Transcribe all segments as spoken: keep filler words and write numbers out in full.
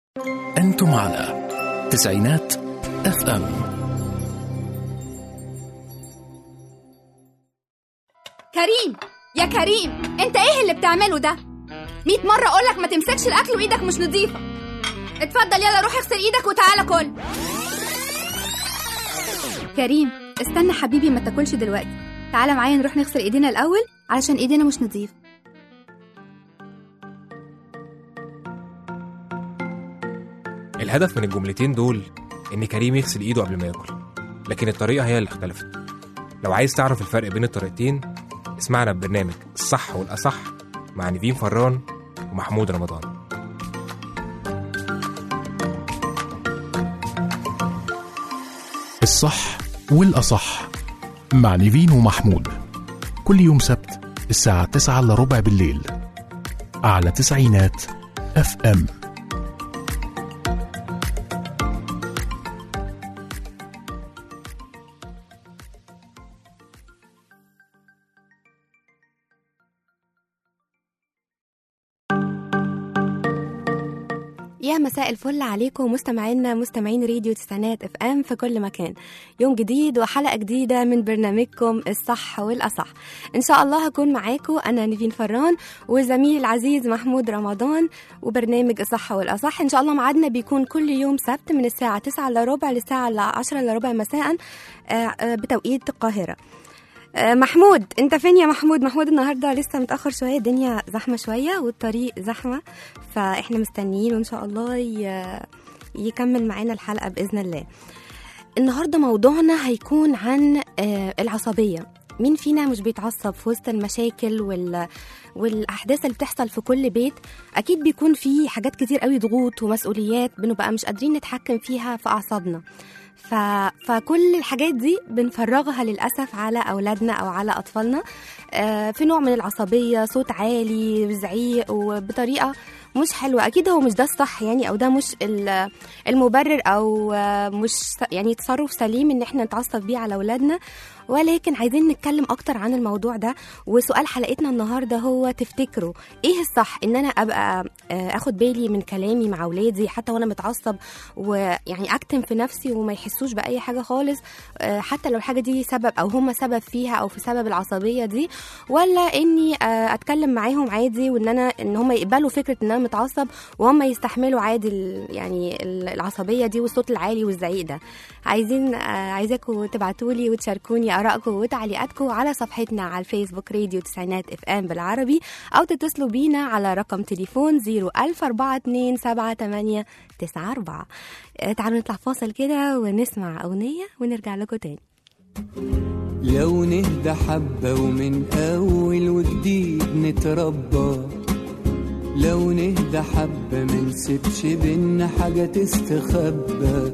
أنتم على تسعينات اف ام. كريم يا كريم، انت ايه اللي بتعمله ده؟ مئة مرة اقولك ما تمسكش الاكل وايدك مش نظيفة. اتفضل يلا روح اغسل ايدك وتعالى كل. كريم استنى حبيبي، ما تاكلش دلوقتي، تعالى معايا نروح نغسل ايدينا الاول علشان ايدينا مش نظيفة. الهدف من الجملتين دول إن كريم يغسل إيده قبل ما ياكل، لكن الطريقة هي اللي اختلفت. لو عايز تعرف الفرق بين الطريقتين اسمعنا ببرنامج الصح والأصح مع نيفين فران ومحمود رمضان. الصح والأصح مع نيفين ومحمود كل يوم سبت الساعة تسعة إلا ربع بالليل على تسعينات اف ام. يا مساء الفل عليكم مستمعينا مستمعين راديو تسعينات اف ام في كل مكان. يوم جديد وحلقة جديدة من برنامجكم الصح والأصح. ان شاء الله هكون معاكم انا نيفين فران وزميلي العزيز محمود رمضان، وبرنامج الصح والأصح ان شاء الله معادنا بيكون كل يوم سبت من الساعة تسعة الا ربع للساعة عشرة الا ربع مساء بتوقيت القاهرة. محمود انت فين يا محمود؟ محمود النهارده لسه متاخر شويه، الدنيا زحمه شويه والطريق زحمه، فاحنا مستنيين وان شاء الله يكمل معانا الحلقه باذن الله. النهارده موضوعنا هيكون عن العصبيه. مين فينا مش بيتعصب في وسط المشاكل وال والاحداث اللي بتحصل في كل بيت؟ اكيد بيكون في حاجات كتير قوي، ضغوط ومسؤوليات بنبقى مش قادرين نتحكم فيها في اعصابنا. ف... فكل الحاجات دي بنفرغها للأسف على أولادنا أو على أطفالنا آه في نوع من العصبية، صوت عالي وزعيق وبطريقة مش حلوة. أكيد هو مش ده الصح يعني، أو ده مش المبرر، أو مش يعني تصرف سليم إن احنا نتعصب بيه على أولادنا، ولكن عايزين نتكلم أكتر عن الموضوع ده. وسؤال حلقتنا النهاردة هو تفتكروا إيه الصح؟ إن أنا أبقى أخد بالي من كلامي مع أولادي حتى وأنا متعصب، ويعني أكتم في نفسي وما يحسوش بأي حاجة خالص حتى لو الحاجة دي سبب أو هم سبب فيها أو في سبب العصبية دي، ولا إني أتكلم معاهم عادي وإن أنا إن هم يقبلوا فكرة إن أنا متعصب وهم يستحملوا عادي يعني العصبية دي والصوت العالي والزعيق ده. عايزين عايزاكم تبعتولي وتشاركوني آرائكم وتعليقاتكم على صفحتنا على الفيسبوك راديو تسعينات اف ام بالعربي، أو تتصلوا بينا على رقم تليفون زيرو ألف أربعة اتنين سبعة تمانية تسعة أربعة. تعالوا نطلع فاصل كده ونسمع أغنية ونرجع لكم تاني. لو نهدى حبة ومن أول وجديد نتربى، لو نهدى حبة منسيبش بينا حاجة تستخبى،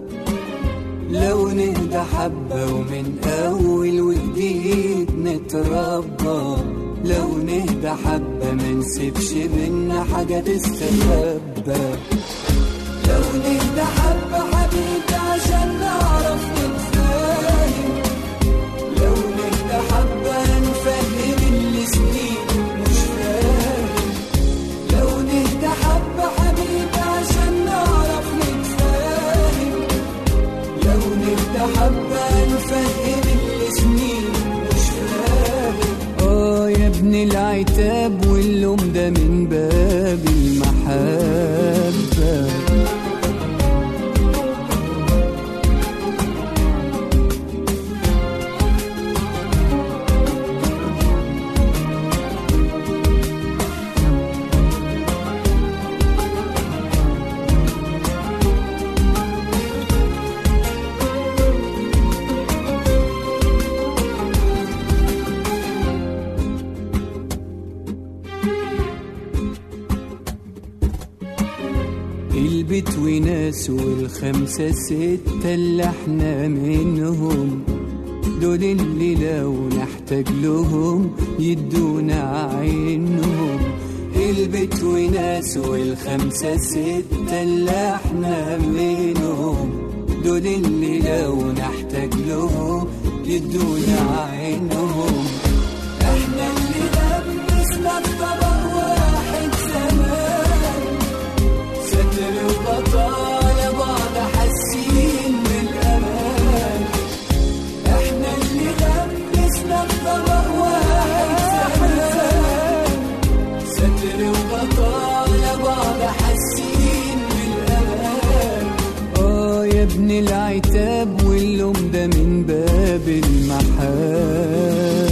لو نهدى حبة ومن أول وجديد نتربى، لو نهدى حبة منسيبش بينا حاجة تستخبى، لو نهدى حبة حبيبي عشان نعرف نتفاهم، لو نهدى حبة نفهم اللي سنين مش فاهم، لو نهدى حبة حبيبي عشان نعرف نتفاهم، لو نهدى حبة نفهم اللي سنين مش فاهم. آه يا ابن العتاب واللوم ده من باب المحبة. البيت وناس والخمسة ستة اللي احنا منهم، دول اللي لو نحتاج لهم يدونا عينهم. البيت وناس والخمسة ستة اللي احنا منهم، دول اللي لو نحتاج لهم يدونا عينهم. احنا اللي لبسنا الطبق واحد زمان، ستر وغطاء على بعض حاسين بالأمان. آه يا ابن العتاب واللوم ده من باب المحبة.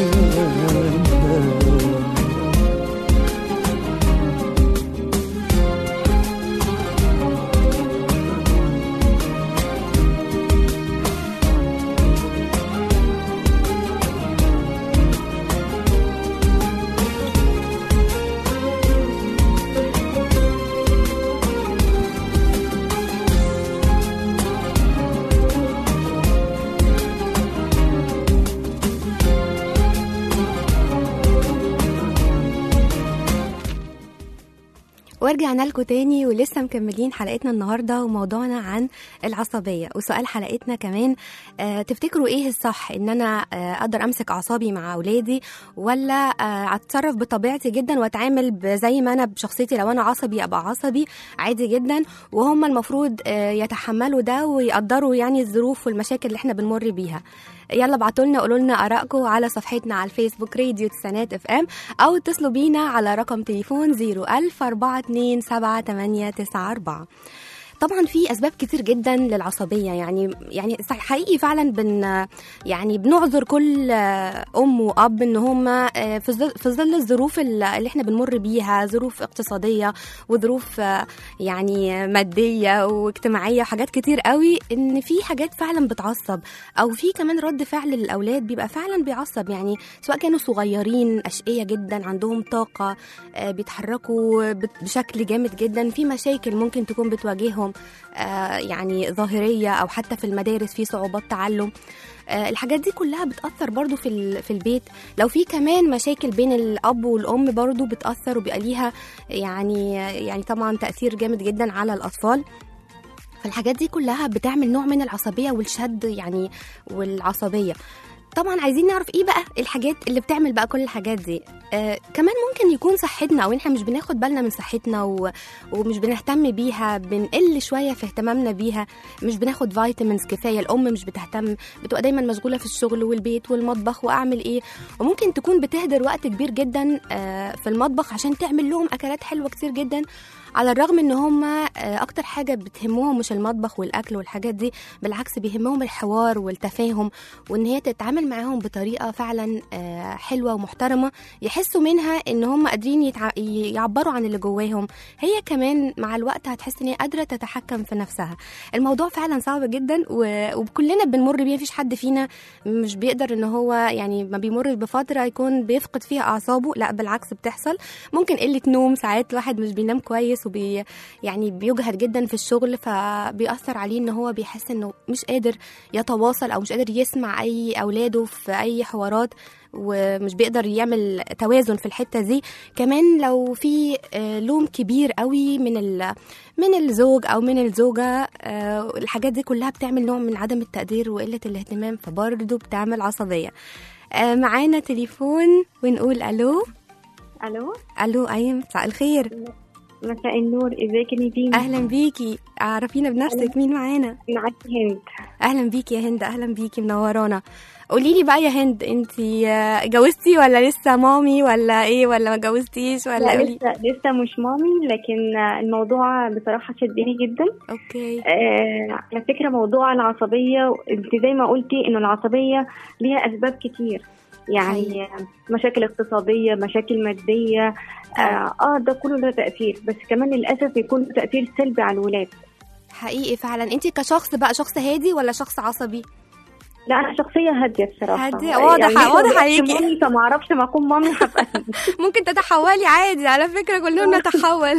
ورجعنا لكم تاني ولسه مكملين حلقتنا النهاردة وموضوعنا عن العصبية. وسؤال حلقتنا كمان آه تفتكروا ايه الصح، ان انا آه اقدر امسك اعصابي مع اولادي، ولا آه اتصرف بطبيعتي جدا واتعامل زي ما انا بشخصيتي، لو انا عصبي ابقى عصبي عادي جدا، وهم المفروض آه يتحملوا ده ويقدروا يعني الظروف والمشاكل اللي احنا بنمر بيها. يلا ابعتوا لنا قولوا لنا ارائكم على صفحتنا على الفيسبوك راديو تسعينات اف ام، او اتصلوا بينا على رقم تليفون صفر ألف أربعة اتنين سبعة تمانية تسعة أربعة. طبعا في اسباب كتير جدا للعصبيه، يعني يعني حقيقي فعلا بن يعني بنعذر كل ام واب ان هم في ظل في ظل الظروف اللي احنا بنمر بيها، ظروف اقتصاديه وظروف يعني ماديه واجتماعيه وحاجات كتير قوي، ان في حاجات فعلا بتعصب، او في كمان رد فعل للاولاد بيبقى فعلا بيعصب، يعني سواء كانوا صغيرين اشقياء جدا عندهم طاقه بيتحركوا بشكل جامد جدا، في مشاكل ممكن تكون بتواجههم آه يعني ظاهرية، أو حتى في المدارس في صعوبات تعلم. آه الحاجات دي كلها بتأثر برضو في, في البيت. لو في كمان مشاكل بين الأب والأم برضو بتأثر وبيبقى ليها يعني, يعني طبعا تأثير جامد جدا على الأطفال. فالحاجات دي كلها بتعمل نوع من العصبية والشد يعني والعصبية. طبعا عايزين نعرف ايه بقى الحاجات اللي بتعمل بقى كل الحاجات دي. آه كمان ممكن يكون صحتنا، او احنا مش بناخد بالنا من صحتنا و... ومش بنهتم بيها، بنقل شويه في اهتمامنا بيها، مش بناخد فيتامينز كفايه، الام مش بتهتم، بتبقى دايما مشغوله في الشغل والبيت والمطبخ واعمل ايه، وممكن تكون بتهدر وقت كبير جدا آه في المطبخ عشان تعمل لهم اكلات حلوه كتير جدا، على الرغم ان هم اكتر حاجه بتهمهم مش المطبخ والاكل والحاجات دي، بالعكس بيهمهم الحوار والتفاهم، وان هي تتعامل معاهم بطريقه فعلا حلوه ومحترمه، يحسوا منها ان هم قادرين يتع... يعبروا عن اللي جواهم. هي كمان مع الوقت هتحس ان هي قادره تتحكم في نفسها. الموضوع فعلا صعب جدا و... وكلنا بنمر بيه، مفيش حد فينا مش بيقدر ان هو يعني ما بيمرش بفتره يكون بيفقد فيها اعصابه، لا بالعكس بتحصل. ممكن قله نوم، ساعات الواحد مش بينام كويس وبي يعني بيجهد جدا في الشغل، فبيأثر عليه ان هو بيحس انه مش قادر يتواصل او مش قادر يسمع اي اولاده في اي حوارات، ومش بيقدر يعمل توازن في الحته دي. كمان لو في لوم كبير قوي من من الزوج او من الزوجه، الحاجات دي كلها بتعمل نوع من عدم التقدير وقله الاهتمام، فبرضه بتعمل عصبيه. معانا تليفون ونقول الو. الو الو ايم، مساء الخير. مساء النور، ازيك يا نيفين؟ اهلا بيكي، عرفينا بنفسك، مين معانا؟ معاكي هند. اهلا بيكي يا هند، اهلا بيكي، منورانا. قولي لي بقى يا هند، انتي جوزتي ولا لسه مامي ولا ايه، ولا ما جوزتيش ولا؟ لا لسه لسه مش مامي، لكن الموضوع بصراحه شدني جدا. اوكي. آه على فكره موضوع العصبيه، انت زي ما قلتي انه العصبيه ليها اسباب كتير، يعني حقيقي. مشاكل اقتصاديه، مشاكل ماديه، اه, آه ده كله له تاثير، بس كمان للاسف يكون تاثير سلبي على الولاد. حقيقي فعلا. انتي كشخص بقى شخص هادي ولا شخص عصبي؟ لا انا شخصيه هاديه بصراحه. هاديه، واضح يعني واضح عليكي. فما اعرفش ما اكون مامي هبقى ممكن تتحولي عادي، على فكره كلنا نتحول.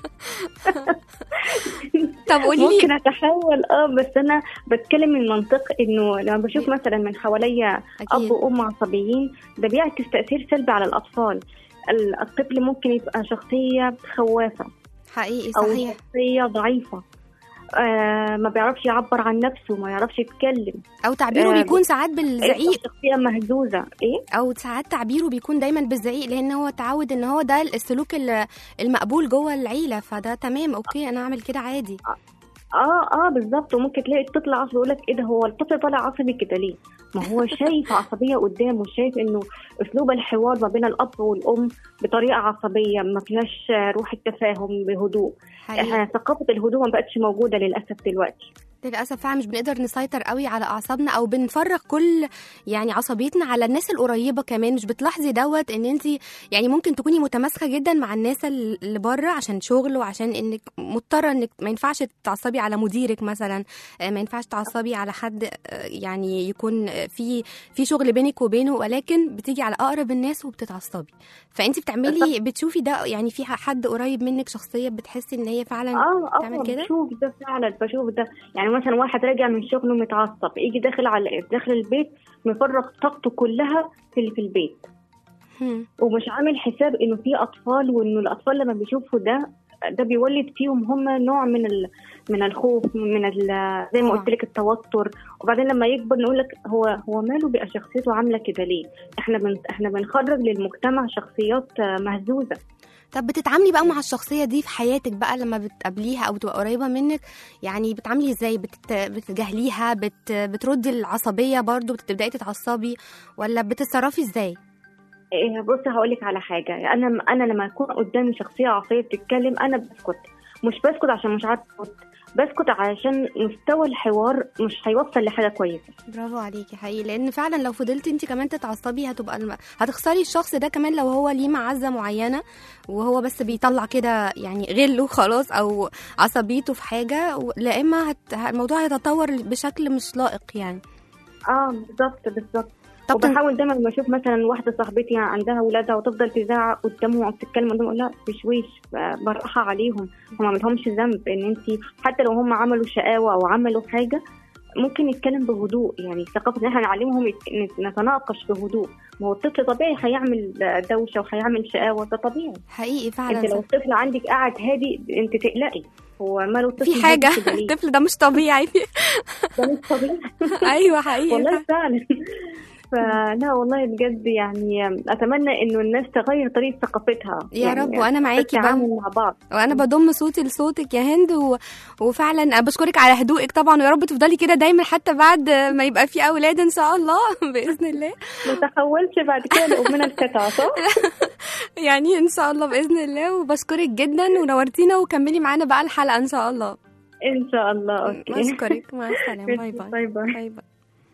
طب قولي لي. ممكن اتحول اه بس انا بتكلم من منطق انه لما بشوف مثلا من حواليا اب وام عصبيين، ده بيعكس تاثير سلبي على الاطفال. الطفل ممكن يبقى شخصيه خوافه حقيقي، صحيح، او شخصيه ضعيفه، آه ما بيعرفش يعبر عن نفسه، ما يعرفش يتكلم، او تعبيره آه بيكون ساعات بالزعيق، شخصيه مهزوزه. ايه او ساعات تعبيره بيكون دايما بالزعيق، لان هو تعود ان هو ده السلوك المقبول جوه العيله، فده تمام، اوكي انا اعمل كده عادي. اه اه بالظبط. وممكن تلاقي الطفل عصبي يقول لك ايه ده، هو الطفل طالع عصبي كده ليه؟ ما هو شايف عصبيه قدامه، شايف انه اسلوب الحوار ما بين الاب والام بطريقه عصبيه، ما فيهاش روح التفاهم بهدوء. احنا ثقافه الهدوء ما بقتش موجوده للاسف دلوقتي. للأسف فعلا مش بنقدر نسيطر قوي على أعصابنا، أو بنفرغ كل يعني عصبيتنا على الناس القريبة كمان. مش بتلاحظي دوت إن أنت يعني ممكن تكوني متماسكة جدا مع الناس اللي بره عشان شغل، وعشان إنك مضطرة إنك ما ينفعش تعصبي على مديرك مثلا، ما ينفعش تعصبي على حد يعني يكون في في شغل بينك وبينه، ولكن بتيجي على أقرب الناس وبتتعصبي. فأنت بتعملي بتشوفي ده يعني في حد قريب منك شخصية بتحسي إن هي فعلا اه بتعمل اه كده؟ بشوف ده فعلا، بشوف ده. يعني مثلا واحد راجع من شغله متعصب، يجي داخل على داخل البيت مفرغ طاقته كلها في اللي في البيت، هم. ومش عامل حساب انه في اطفال، وانه الاطفال لما بيشوفوا ده ده بيولد فيهم هم نوع من ال... من الخوف، من ال... زي ما قلت لك التوتر. وبعدين لما يكبر نقول لك هو هو ماله بقى شخصيته عامله كده ليه؟ احنا بن... احنا بنخرج للمجتمع شخصيات مهزوزه. طب بتتعاملي بقى مع الشخصية دي في حياتك بقى لما بتقابليها أو بتبقى قريبة منك؟ يعني بتعاملي ازاي؟ بتت... بتجاهليها؟ بت... بتردي العصبية برضو، بتبدأي تتعصبي، ولا بتتصرفي ازاي؟ إيه بصي هقولك على حاجة. أنا أنا لما يكون قدامي شخصية عصبية بتتكلم أنا بسكت. مش بسكت عشان مش عارفة أسكت، بسكت عشان مستوى الحوار مش هيوصل لحاجة كويسة. برافو عليكي حقيقي، لأن فعلا لو فضلتي انت كمان تتعصبي هتبقى الم... هتخسري الشخص ده كمان، لو هو ليه معزة معينة وهو بس بيطلع كده يعني غله خلاص أو عصبيته في حاجة، لا إما هت... الموضوع هيتطور بشكل مش لائق يعني. اه بالظبط بالظبط. طب وبحاول دايما لما اشوف مثلا واحده صاحبتي عندها اولادها وتفضل تزعق قدامهم او تتكلم قدامهم، لا بشويش بالراحه عليهم، هم ما عملهمش ذنب. ان انت حتى لو هم عملوا شقاوه او عملوا حاجه ممكن يتكلم بهدوء. يعني ثقافه ان احنا نعلمهم نتناقش بهدوء. ما هو الطفل طبيعي هيعمل دوشه وهيعمل شقاوه، ده طبيعي حقيقي فعلا. انت لو الطفل عندك قاعد هادي انت تقلقي، هو ماله الطفل في حاجه الطفل ده مش طبيعي. ده مش طبيعي. ايوه حقيقي والله فعلا. فلا والله بجد يعني اتمنى انه الناس تغير طريقه ثقافتها يا يعني رب. وانا معاكي بقى مع بعض، وانا بضم صوتي لصوتك يا هند و... وفعلا انا بشكرك على هدوءك طبعا، ويا رب تفضلي كده دايما حتى بعد ما يبقى في اولاد ان شاء الله باذن الله. ما تحولش بعد كده لأمنا القطعه صح؟ يعني ان شاء الله باذن الله. وبشكرك جدا ونورتينا، وكملي معانا بقى الحلقه ان شاء الله. ان شاء الله. اوكي بشكرك، مع السلامه. باي باي. باي باي. باي باي.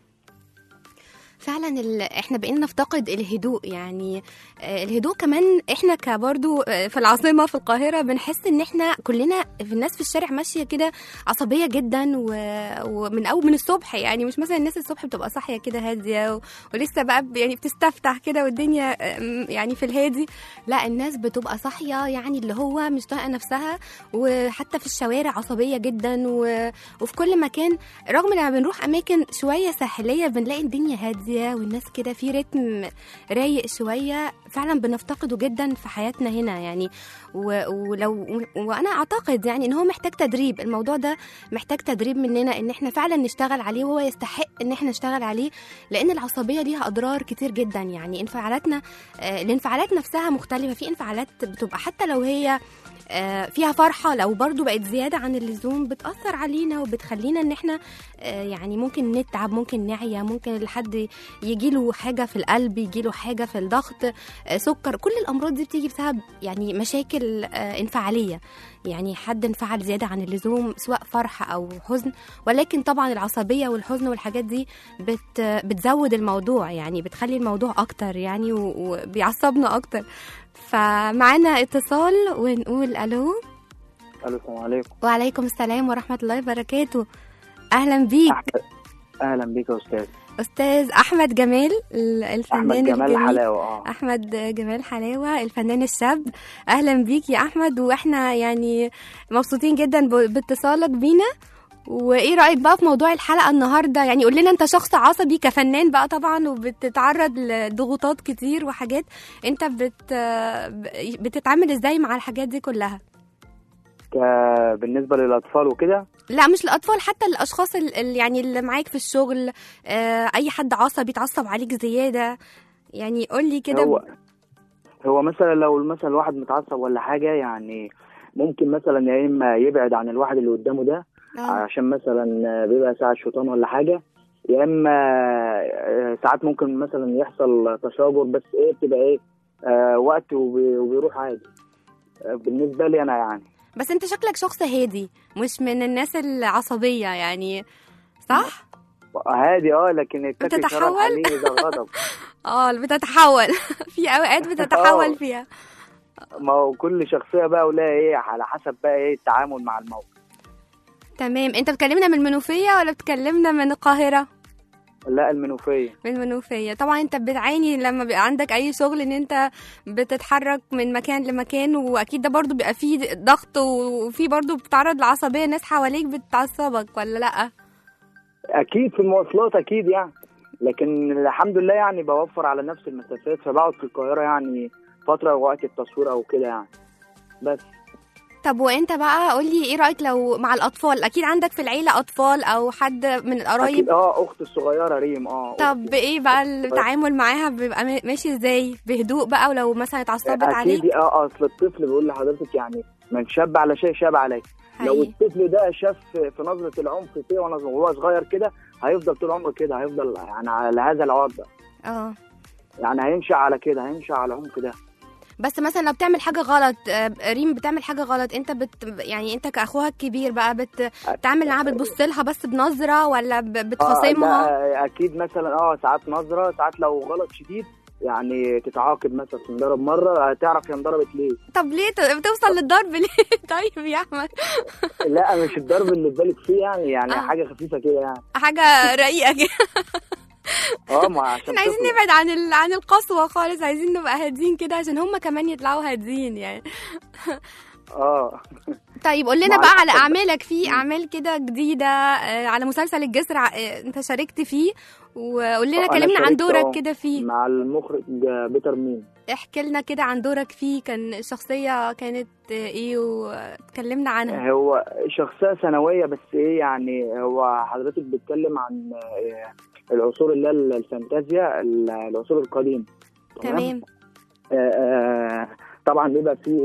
فعلا ال... احنا بقينا نفتقد الهدوء. يعني آه الهدوء كمان احنا كبرضو آه في العاصمة في القاهرة بنحس ان احنا كلنا في الناس في الشارع ماشية كده عصبية جدا و... ومن اول من الصبح. يعني مش مثلا الناس الصبح بتبقى صاحية كده هادية و... ولسه بقى يعني بتستفتح كده والدنيا آه يعني في الهادي. لا الناس بتبقى صاحية يعني اللي هو مش طايقة نفسها، وحتى في الشوارع عصبية جدا و... وفي كل مكان. رغم لما بنروح اماكن شوية ساحلية بنلاقي الدنيا هادية والناس كده في رتم رايق شوية، فعلا بنفتقده جدا في حياتنا هنا يعني. ولو وانا اعتقد يعني ان هو محتاج تدريب. الموضوع ده محتاج تدريب مننا ان احنا فعلا نشتغل عليه، وهو يستحق ان احنا نشتغل عليه، لان العصبية ليها اضرار كتير جدا. يعني انفعالاتنا آه الانفعالات نفسها مختلفة. في انفعالات بتبقى حتى لو هي آه فيها فرحة، لو برضو بقت زيادة عن اللزوم بتأثر علينا وبتخلينا ان احنا آه يعني ممكن نتعب، ممكن نعيا، ممكن لحد يجيله حاجة في القلب، يجيله حاجة في الضغط، آه سكر. كل الأمراض دي بتيجي بسبب يعني مشاكل آه انفعالية. يعني حد انفعل زيادة عن اللزوم سواء فرح أو حزن. ولكن طبعا العصبية والحزن والحاجات دي بت بتزود الموضوع، يعني بتخلي الموضوع أكتر يعني وبيعصبنا أكتر. فمعنا اتصال ونقول ألو. ألو السلام عليكم. وعليكم السلام ورحمة الله وبركاته. أهلا بيك. أحمد. أهلا بيك يا أستاذ. أستاذ أحمد جمال الفنان أحمد جمال الجميل. حلاوة. آه. أحمد جمال حلاوة الفنان الشاب. أهلا بيك يا أحمد، وإحنا يعني مبسوطين جدا باتصالك بينا. وايه رايك بقى في موضوع الحلقه النهارده؟ يعني قول لنا انت شخص عصبي كفنان بقى طبعا، وبتتعرض لضغوطات كتير وحاجات، انت بت بتتعامل ازاي مع الحاجات دي كلها؟ بالنسبه للاطفال وكده؟ لا مش الاطفال، حتى الاشخاص اللي يعني اللي معاك في الشغل، آه اي حد عصبي يتعصب عليك زياده. يعني قول لي كده. هو هو مثلا لو مثلا الواحد متعصب ولا حاجه، يعني ممكن مثلا يا اما يبعد عن الواحد اللي قدامه ده، آه. عشان مثلا بيبقى ساعة شيطان ولا حاجة، يا اما آه، ساعات ممكن مثلا يحصل تشاجر، بس ايه بتبقى ايه آه وقت وبي- وبيروح عادي آه، بالنسبة لي انا يعني. بس انت شكلك شخص هادي، مش من الناس العصبية يعني، صح؟ هادي اه، لكن التاكل شرب بتتحول؟ حليب ده غضب. اه بتتحول في اوقات بتتحول آه. فيها. ما هو كل شخصية بقى ولها ايه على حسب بقى ايه التعامل مع الموقف. تمام. انت بتكلمنا من المنوفية ولا بتكلمنا من القاهرة؟ لا المنوفية. من المنوفية. طبعا انت بتعاني لما بيبقى عندك اي شغل ان انت بتتحرك من مكان لمكان، واكيد ده برضو بيبقى فيه ضغط، وفي برضو بتتعرض لعصبية، ناس حواليك بتعصبك ولا لا؟ اكيد في المواصلات اكيد يعني، لكن الحمد لله يعني بوفر على نفس المسافات، فبقعد في القاهرة يعني فترة وقت التصوير او كده يعني. بس طب وانت بقى قولي ايه رأيك لو مع الاطفال؟ اكيد عندك في العيلة اطفال او حد من القرايب. اكيد اه، اختي الصغيرة ريم اه. طب أختي. ايه بقى التعامل معاها بيبقى ما- ماشي ازاي؟ بهدوء بقى، ولو مثلا اتعصبت عليك؟ اكيد اه، اصل الطفل بيقول لحضرتك يعني من شاب على شيء شاب عليه. لو حقيقي. الطفل ده شاف في نظرة العنف فيه وانا وهو صغير كده، هيفضل طول عمره كده، هيفضل يعني على هذا الوضع، اه يعني هيمشي على كده، هيمشي على العنف ده. بس مثلا لو بتعمل حاجة غلط، آه، ريم بتعمل حاجة غلط، انت بت يعني انت كأخوها الكبير بقى بت... بتعمل معاها، بتبص لها بس بنظرة ولا ب- اه بتخاصمها؟ لا اكيد مثلا اه ساعات نظرة، ساعات لو غلط شديد يعني تتعاقب، مثلا تنضرب مرة تعرف هي انضربت ليه. طب ليه ت- بتوصل للضرب ليه؟ طيب يا احمد. لا مش الضرب اللي في بالك فيه يعني، يعني آه. حاجة خفيفة كده يعني. حاجة رقيقة كده. اه ما عشان احنا عايزين طفل. نبعد عن ال... عن القسوة خالص، عايزين نبقى هادين كده عشان هم كمان يطلعوا هادين يعني. اه طيب قول لنا مع بقى على الحسب. اعمالك، في اعمال كده جديده، آه، على مسلسل الجسر، آه، انت شاركت فيه، وقول لنا أنا كلمنا عن شاركت دورك أهو كده فيه. مع المخرج بيتر مين. احكي لنا كده عن دورك فيه، كان الشخصيه كانت آه، ايه، وتكلمنا عنها. هو شخصية ثانوية، بس ايه يعني هو حضرتك بيتكلم عن آه، العصور اللي هي الفانتازيا، العصور القديمة. تمام. آه، آه، طبعا بيبقى فيه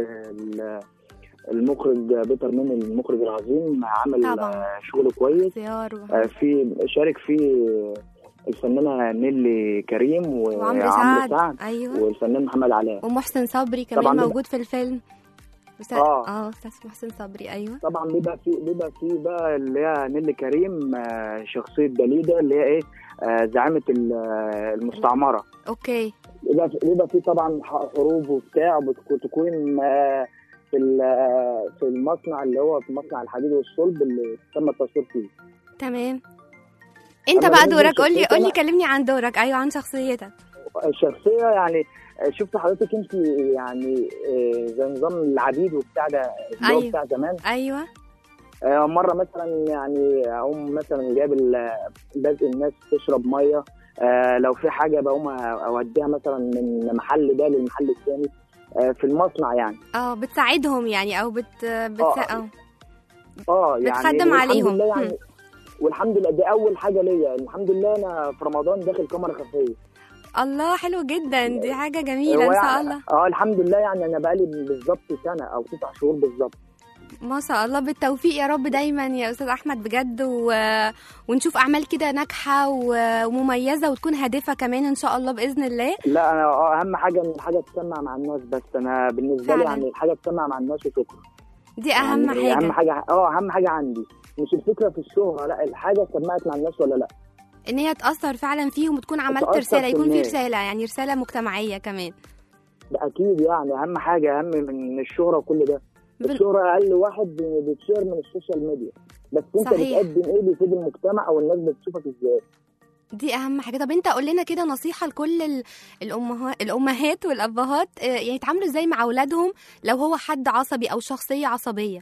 ال- المخرج بيتر مين المخرج العظيم عمل طبعا. آه، شغل كويس. اختيار و... آه، في شارك فيه الفنانة نيلي كريم وعمرو وعمرو سعد. سعد ايوه. والفنان محمد علاء. ومحسن صبري كمان طبعاً بيبقى- موجود في الفيلم. بس... آه. اه استاذ محسن صبري. ايوه. طبعا بيبقى في بيبقى في بقى اللي هي نيلي كريم آه، شخصيه داليدا اللي هي ايه آه، زعيمه ال- آه، المستعمره. اوكي. بيبقى في بيبقى في طبعا حروب وبتاع، بتكون آه، في ال- آه، في المصنع اللي هو في مصنع الحديد والصلب اللي تم التصوير فيه. تمام. انت أما بقى بالنسبة دورك، قول لي لشخصيتي قول لي أنا- كلمني عن دورك. ايوه عن شخصيتك. الشخصيه يعني آه، شفت حضرتك انت يعني آه، زي نظام العبيد وبتاع ده اللي هو أيوة. بتاع زمان. ايوه. آه، مرة مثلا يعني أقوم مثلا جايب ال- بادئ الناس تشرب مية، آه، لو في حاجة بقوم أوديها مثلا من محل ده للمحل الثاني آه، في المصنع يعني. اه بتساعدهم يعني، او بت بت آه. اه اه يعني بتخدم والحمد عليهم. لله هم. يعني والحمد لله دي أول حاجة ليا، الحمد لله أنا في رمضان داخل كاميرا خفية. الله حلو جدا، دي حاجة جميلة هو ان شاء يعني الله. اه الحمد لله يعني أنا بقالي بالظبط سنة أو تسع شهور بالظبط. ما شاء الله، بالتوفيق يا رب دايما يا استاذ احمد بجد، و... ونشوف اعمال كده ناجحة و- ومميزة، وتكون هادفة كمان ان شاء الله باذن الله. لا أنا آه، أهم حاجة إن الحاجة تسمع مع الناس، بس أنا بالنسبة لي فعلاً. يعني الحاجة تسمع مع الناس وشكرا. دي اهم يعني حاجة. اهم حاجه اه اهم حاجه عندي مش الفكره في الشهره، لا الحاجه سمعت مع الناس ولا لا. ان هي تأثر فعلا فيهم، وتكون عملت تأثر رسالة، في يكون في الناس. رسالة، يعني رسالة مجتمعية كمان. ده اكيد يعني اهم حاجه، اهم من الشهره وكل ده. بال- الشهره اقل واحد بيتشهر من السوشيال ميديا، بس انت صحيح. بتقدم ايه بيفيد المجتمع او الناس بتشوفك ازاي. دي اهم حاجه. طب انت قول لنا كده نصيحه لكل ال- الامهات الامهات والابهات، آه، يعني يتعاملوا ازاي مع اولادهم لو هو حد عصبي او شخصيه عصبيه.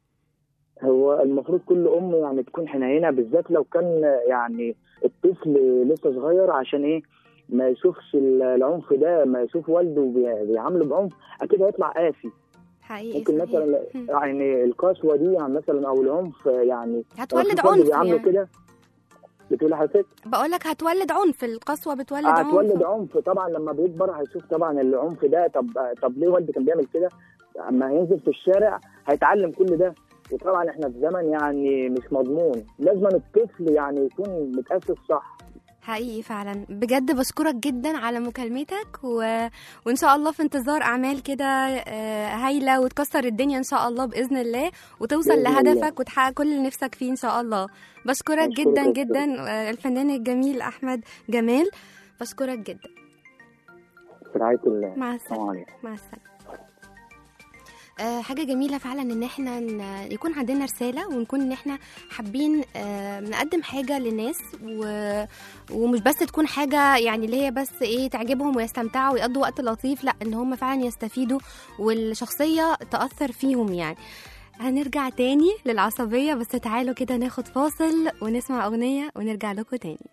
هو المفروض كل ام يعني تكون حنينه، بالذات لو كان يعني الطفل لسه صغير، عشان ايه ما يشوفش العنف ده، ما يشوف والده بي- بيعامله بعنف اكيد هيطلع قاسي. حقيقي. ممكن صحيح. مثلا هم. يعني القسوه دي يعني مثلا او العنف يعني هتولد لو في عنف بيعامله يعني. كده. بتقول حضرتك بقول لك هتولد عنف، القسوه بتولد عنف. هتولد عنف طبعا، لما بيكبر هيشوف طبعا العنف ده. طب طب ليه والدي كان بيعمل كده؟ اما هينزل في الشارع هيتعلم كل ده. وطبعا احنا في زمن يعني مش مضمون، لازم الطفل يعني يكون متأسس صح. حقيقي فعلا بجد بشكرك جدا على مكالمتك و... وان شاء الله في انتظار اعمال كده آه، هايله وتكسر الدنيا ان شاء الله باذن الله، وتوصل بإذن لهدفك الله. وتحقق كل اللي نفسك فيه ان شاء الله. بشكرك بشكرك جدا أكتر. جدا آه، الفنان الجميل احمد جمال، بشكرك جدا. في رعاية الله. مع السلام السلامه. عليكم. مع السلامه. آه، حاجة جميلة فعلا ان احنا ن- يكون عندنا رسالة، ونكون ان احنا حابين آه، نقدم حاجة للناس و... ومش بس تكون حاجة يعني اللي هي بس ايه تعجبهم ويستمتعوا ويقضوا وقت لطيف، لا ان هم فعلا يستفيدوا والشخصية تأثر فيهم يعني. هنرجع تاني للعصبية، بس تعالوا كده ناخد فاصل ونسمع أغنية ونرجع لكم تاني.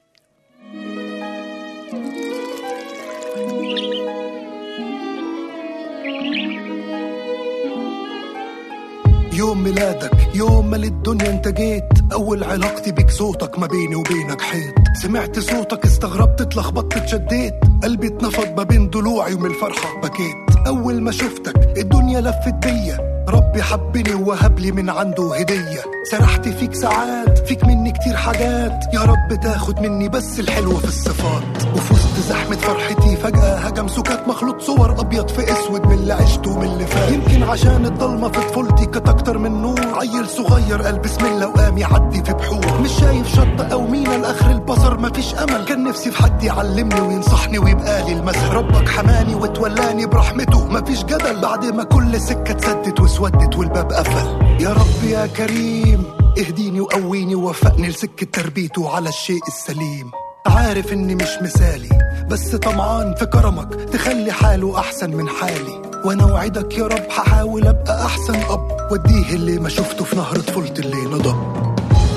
يوم ميلادك يوم ما للدنيا انت جيت، اول علاقتي بيك صوتك ما بيني وبينك حيط، سمعت صوتك استغربت اتلخبطت اتشديت، قلبي اتنفض ما بين ضلوعي ومن الفرحة بكيت، اول ما شفتك الدنيا لفت بيا، ربي حبني ووهب لي من عنده هدية، سرحت فيك ساعات فيك مني كتير حاجات، يا رب تاخد مني بس الحلوة في الصفات، وفي وسط زحمة فرحتي فجأة هجم سكات مخلوط صور أبيض في أسود من اللي عشته ومن اللي فات، يمكن عشان الضلمة في طفولتي كانت أكتر من نور، عيل صغير قال بسم الله وقام يعدي في بحور، مش شايف شطة أو مينا لآخر البصر مفيش أمل، كان نفسي في حد يعلمني وينصحني ويبقى لي المثل، ربك حماني وتولاني برحمته مفيش جدل، بعد ما كل سكة اتسدت واسودت والباب قفل، يا رب يا كريم اهديني وقويني ووفقني لسكة تربيته على الشيء السليم، عارف اني مش مثالي بس طمعان في كرمك تخلي حاله احسن من حالي، وانا وعدك يا رب هحاول ابقى احسن اب، وديه اللي ما شفته في نهر طفولتي اللي نضب.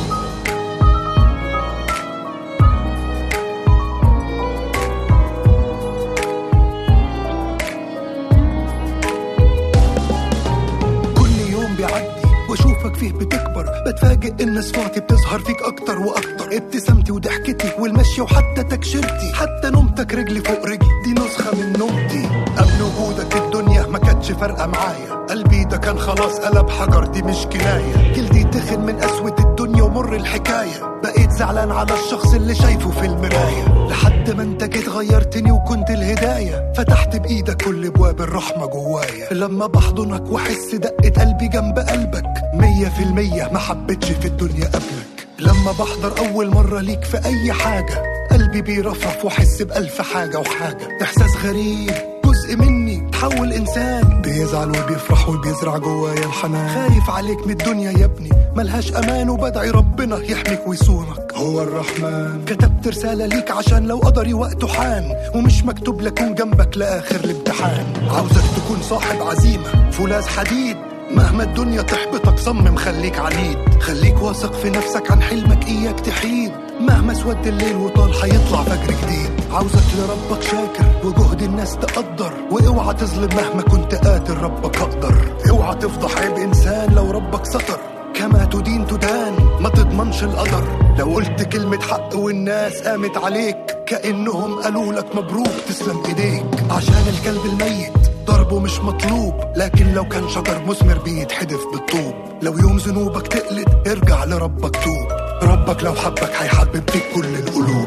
واشوفك فيه بتكبر بتفاجئ ان صفاتي بتظهر فيك اكتر واكتر، ابتسامتي وضحكتي والمشي وحتى تكشيرتي، حتى نومتك رجلي فوق رجلي دي نسخة من نومتي، قبل وجودك الدنيا ما كانتش فارقة معايا، قلبي ده كان خلاص قلب حجر دي مش كناية، جلدي تخن من قسوة الدنيا ومر الحكاية، بقيت زعلان على الشخص اللي شايفه في المراية، لحد ما انت جيت غيرتني وكنت الهداية، فتحت بايدك كل ابواب الرحمة جوايا، لما بحضنك واحس دقة قلبي جنب قلبك مية في المية ما حبيتش في الدنيا قبلك، لما بحضر اول مرة ليك في اي حاجة قلبي بيرفرف واحس بألف حاجة وحاجة، احساس غريب جزء مني تحول انسان، بيزعل وبيفرح وبيزرع جوايا الحنان، خايف عليك من الدنيا يا ابني ملهاش امان، وبدعي ربنا يحميك ويصونك هو الرحمن، كتبت رسالة ليك عشان لو قدري وقته حان، ومش مكتوب لكون جنبك لاخر الامتحان، عاوزك تكون صاحب عزيمة فولاذ حديد، مهما الدنيا تحبطك صمم خليك عنيد، خليك واثق في نفسك عن حلمك اياك تحيد، مهما سود الليل وطال هيطلع فجر جديد، عاوزك لربك شاكر وجهد الناس تقدر، واوعى تظلم مهما كنت قادر ربك اقدر، اوعى تفضح عيب انسان لو ربك ستر، كما تدين تدان ما تضمنش القدر، لو قلت كلمة حق والناس قامت عليك كأنهم قالوا لك مبروك تسلم ايديك، عشان الكلب الميت ضربه مش مطلوب، لكن لو كان شجر مثمر بيتحدف بالطوب، لو يوم ذنوبك تقلد ارجع لربك توب، ربك لو حبك هيحبب فيك كل القلوب.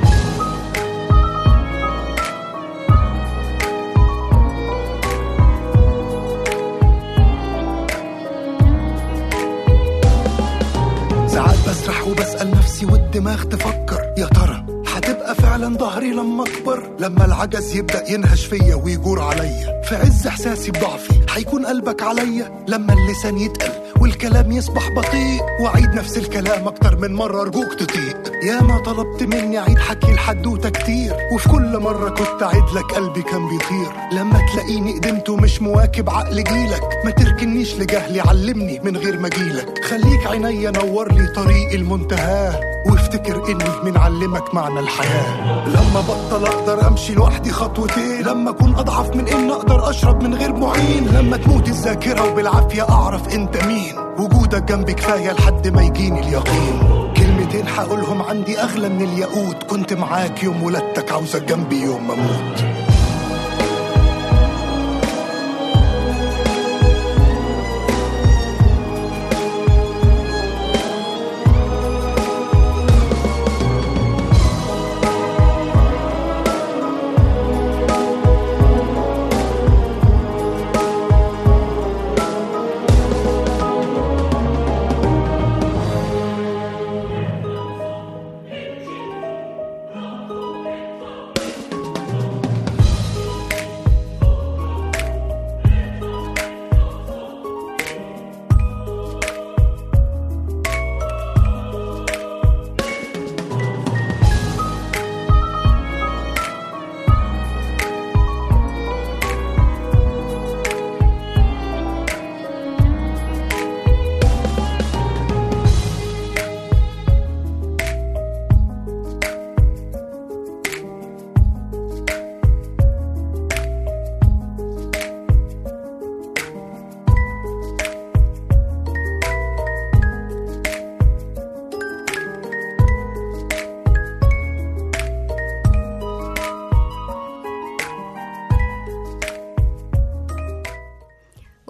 ساعات بسرح وبسأل نفسي والدماغ تفكر يا ترى هتبقى فعلا ظهري لما اكبر، لما العجز يبدأ ينهش فيا ويجور عليا، في عز احساسي بضعفي هيكون قلبك عليا، لما اللسان يتقل والكلام يصبح بطيء، وعيد نفس الكلام اكتر من مرة ارجوك تطيق، يا ما طلبت مني عيد حكي الحدوتة كتير، وفي كل مرة كنت عيد لك قلبي كان بيطير، لما تلاقيني قدمت ومش مواكب عقل جيلك، ما تركنيش لجهلي علمني من غير ما جيلك، خليك عينيا نور لي طريق المنتهى، وافتكر اني من علمك معنى الحياة، لما بطل اقدر امشي لوحدي خطوتين، لما اكون اضعف من ان اقدر اشرب من غير معين، لما تموت الذاكرة وبالعافية اعرف انت مين، وجودك جنبي كفاية لحد ما يجيني اليقين، كلمتين حقولهم عندي اغلى من الياقوت، كنت معاك يوم ولادتك عاوزك جنبي يوم ما اموت.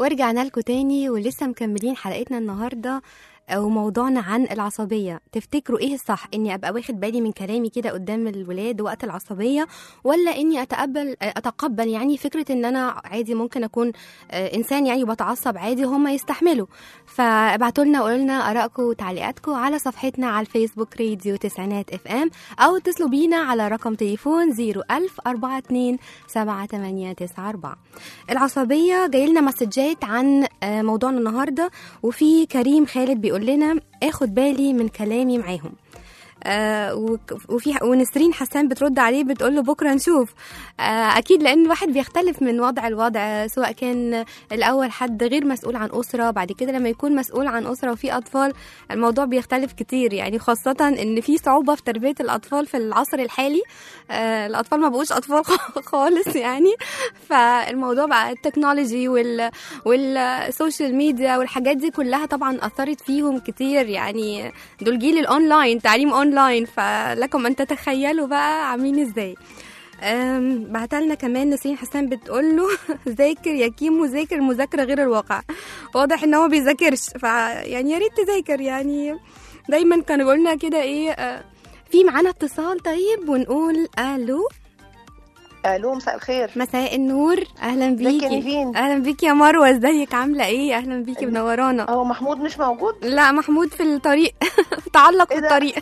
ورجعنا لكم تاني ولسه مكملين حلقتنا النهارده وموضوعنا عن العصبية. تفتكروا ايه الصح، اني ابقى واخد بالي من كلامي كده قدام الولاد وقت العصبية، ولا اني اتقبل اتقبل يعني فكرة ان انا عادي ممكن اكون انسان يعني بتعصب عادي هم يستحملوا؟ فابعتوا لنا وقولوا لنا ارائكم وتعليقاتكم على صفحتنا على الفيسبوك راديو تسعينات اف ام، او اتصلوا بينا على رقم تليفون صفر ألف أربعة اتنين سبعة تمانية تسعة أربعة. العصبية جاي لنا مسجات عن موضوعنا النهارده، وفي كريم خالد بيقول بيقول لنا اخد بالي من كلامي معاهم. آه وفي ونسرين حسان بترد عليه بتقول له بكره نشوف. آه اكيد، لان الواحد بيختلف من وضع لوضع، سواء كان الاول حد غير مسؤول عن اسره، بعد كده لما يكون مسؤول عن اسره وفي اطفال الموضوع بيختلف كتير يعني، خاصه ان في صعوبه في تربيه الاطفال في العصر الحالي. آه الاطفال ما بقوش اطفال خالص يعني، فالموضوع بقى التكنولوجي وال والسوشيال ميديا والحاجات دي كلها طبعا اثرت فيهم كتير يعني. دول جيل الاونلاين، تعليم اونلاين، فلكم ان تتخيلوا بقى عاملين ازاي. بعتلنا كمان نسرين حسان بتقول له ذاكر يا كيمو، ذاكر، المذاكره غير الواقع. واضح ان هو بيذاكرش، فيعني يا ريت تذاكر يعني. دايما كانوا بيقولنا كده ايه. آه في معانا اتصال طيب ونقول الو. الو، مساء الخير. مساء النور، اهلا بيكي. اهلا بيكي يا مروه، ازيك عامله ايه؟ اهلا بيكي، منورانا. هو محمود مش موجود؟ لا، محمود في الطريق تعلق في الطريق.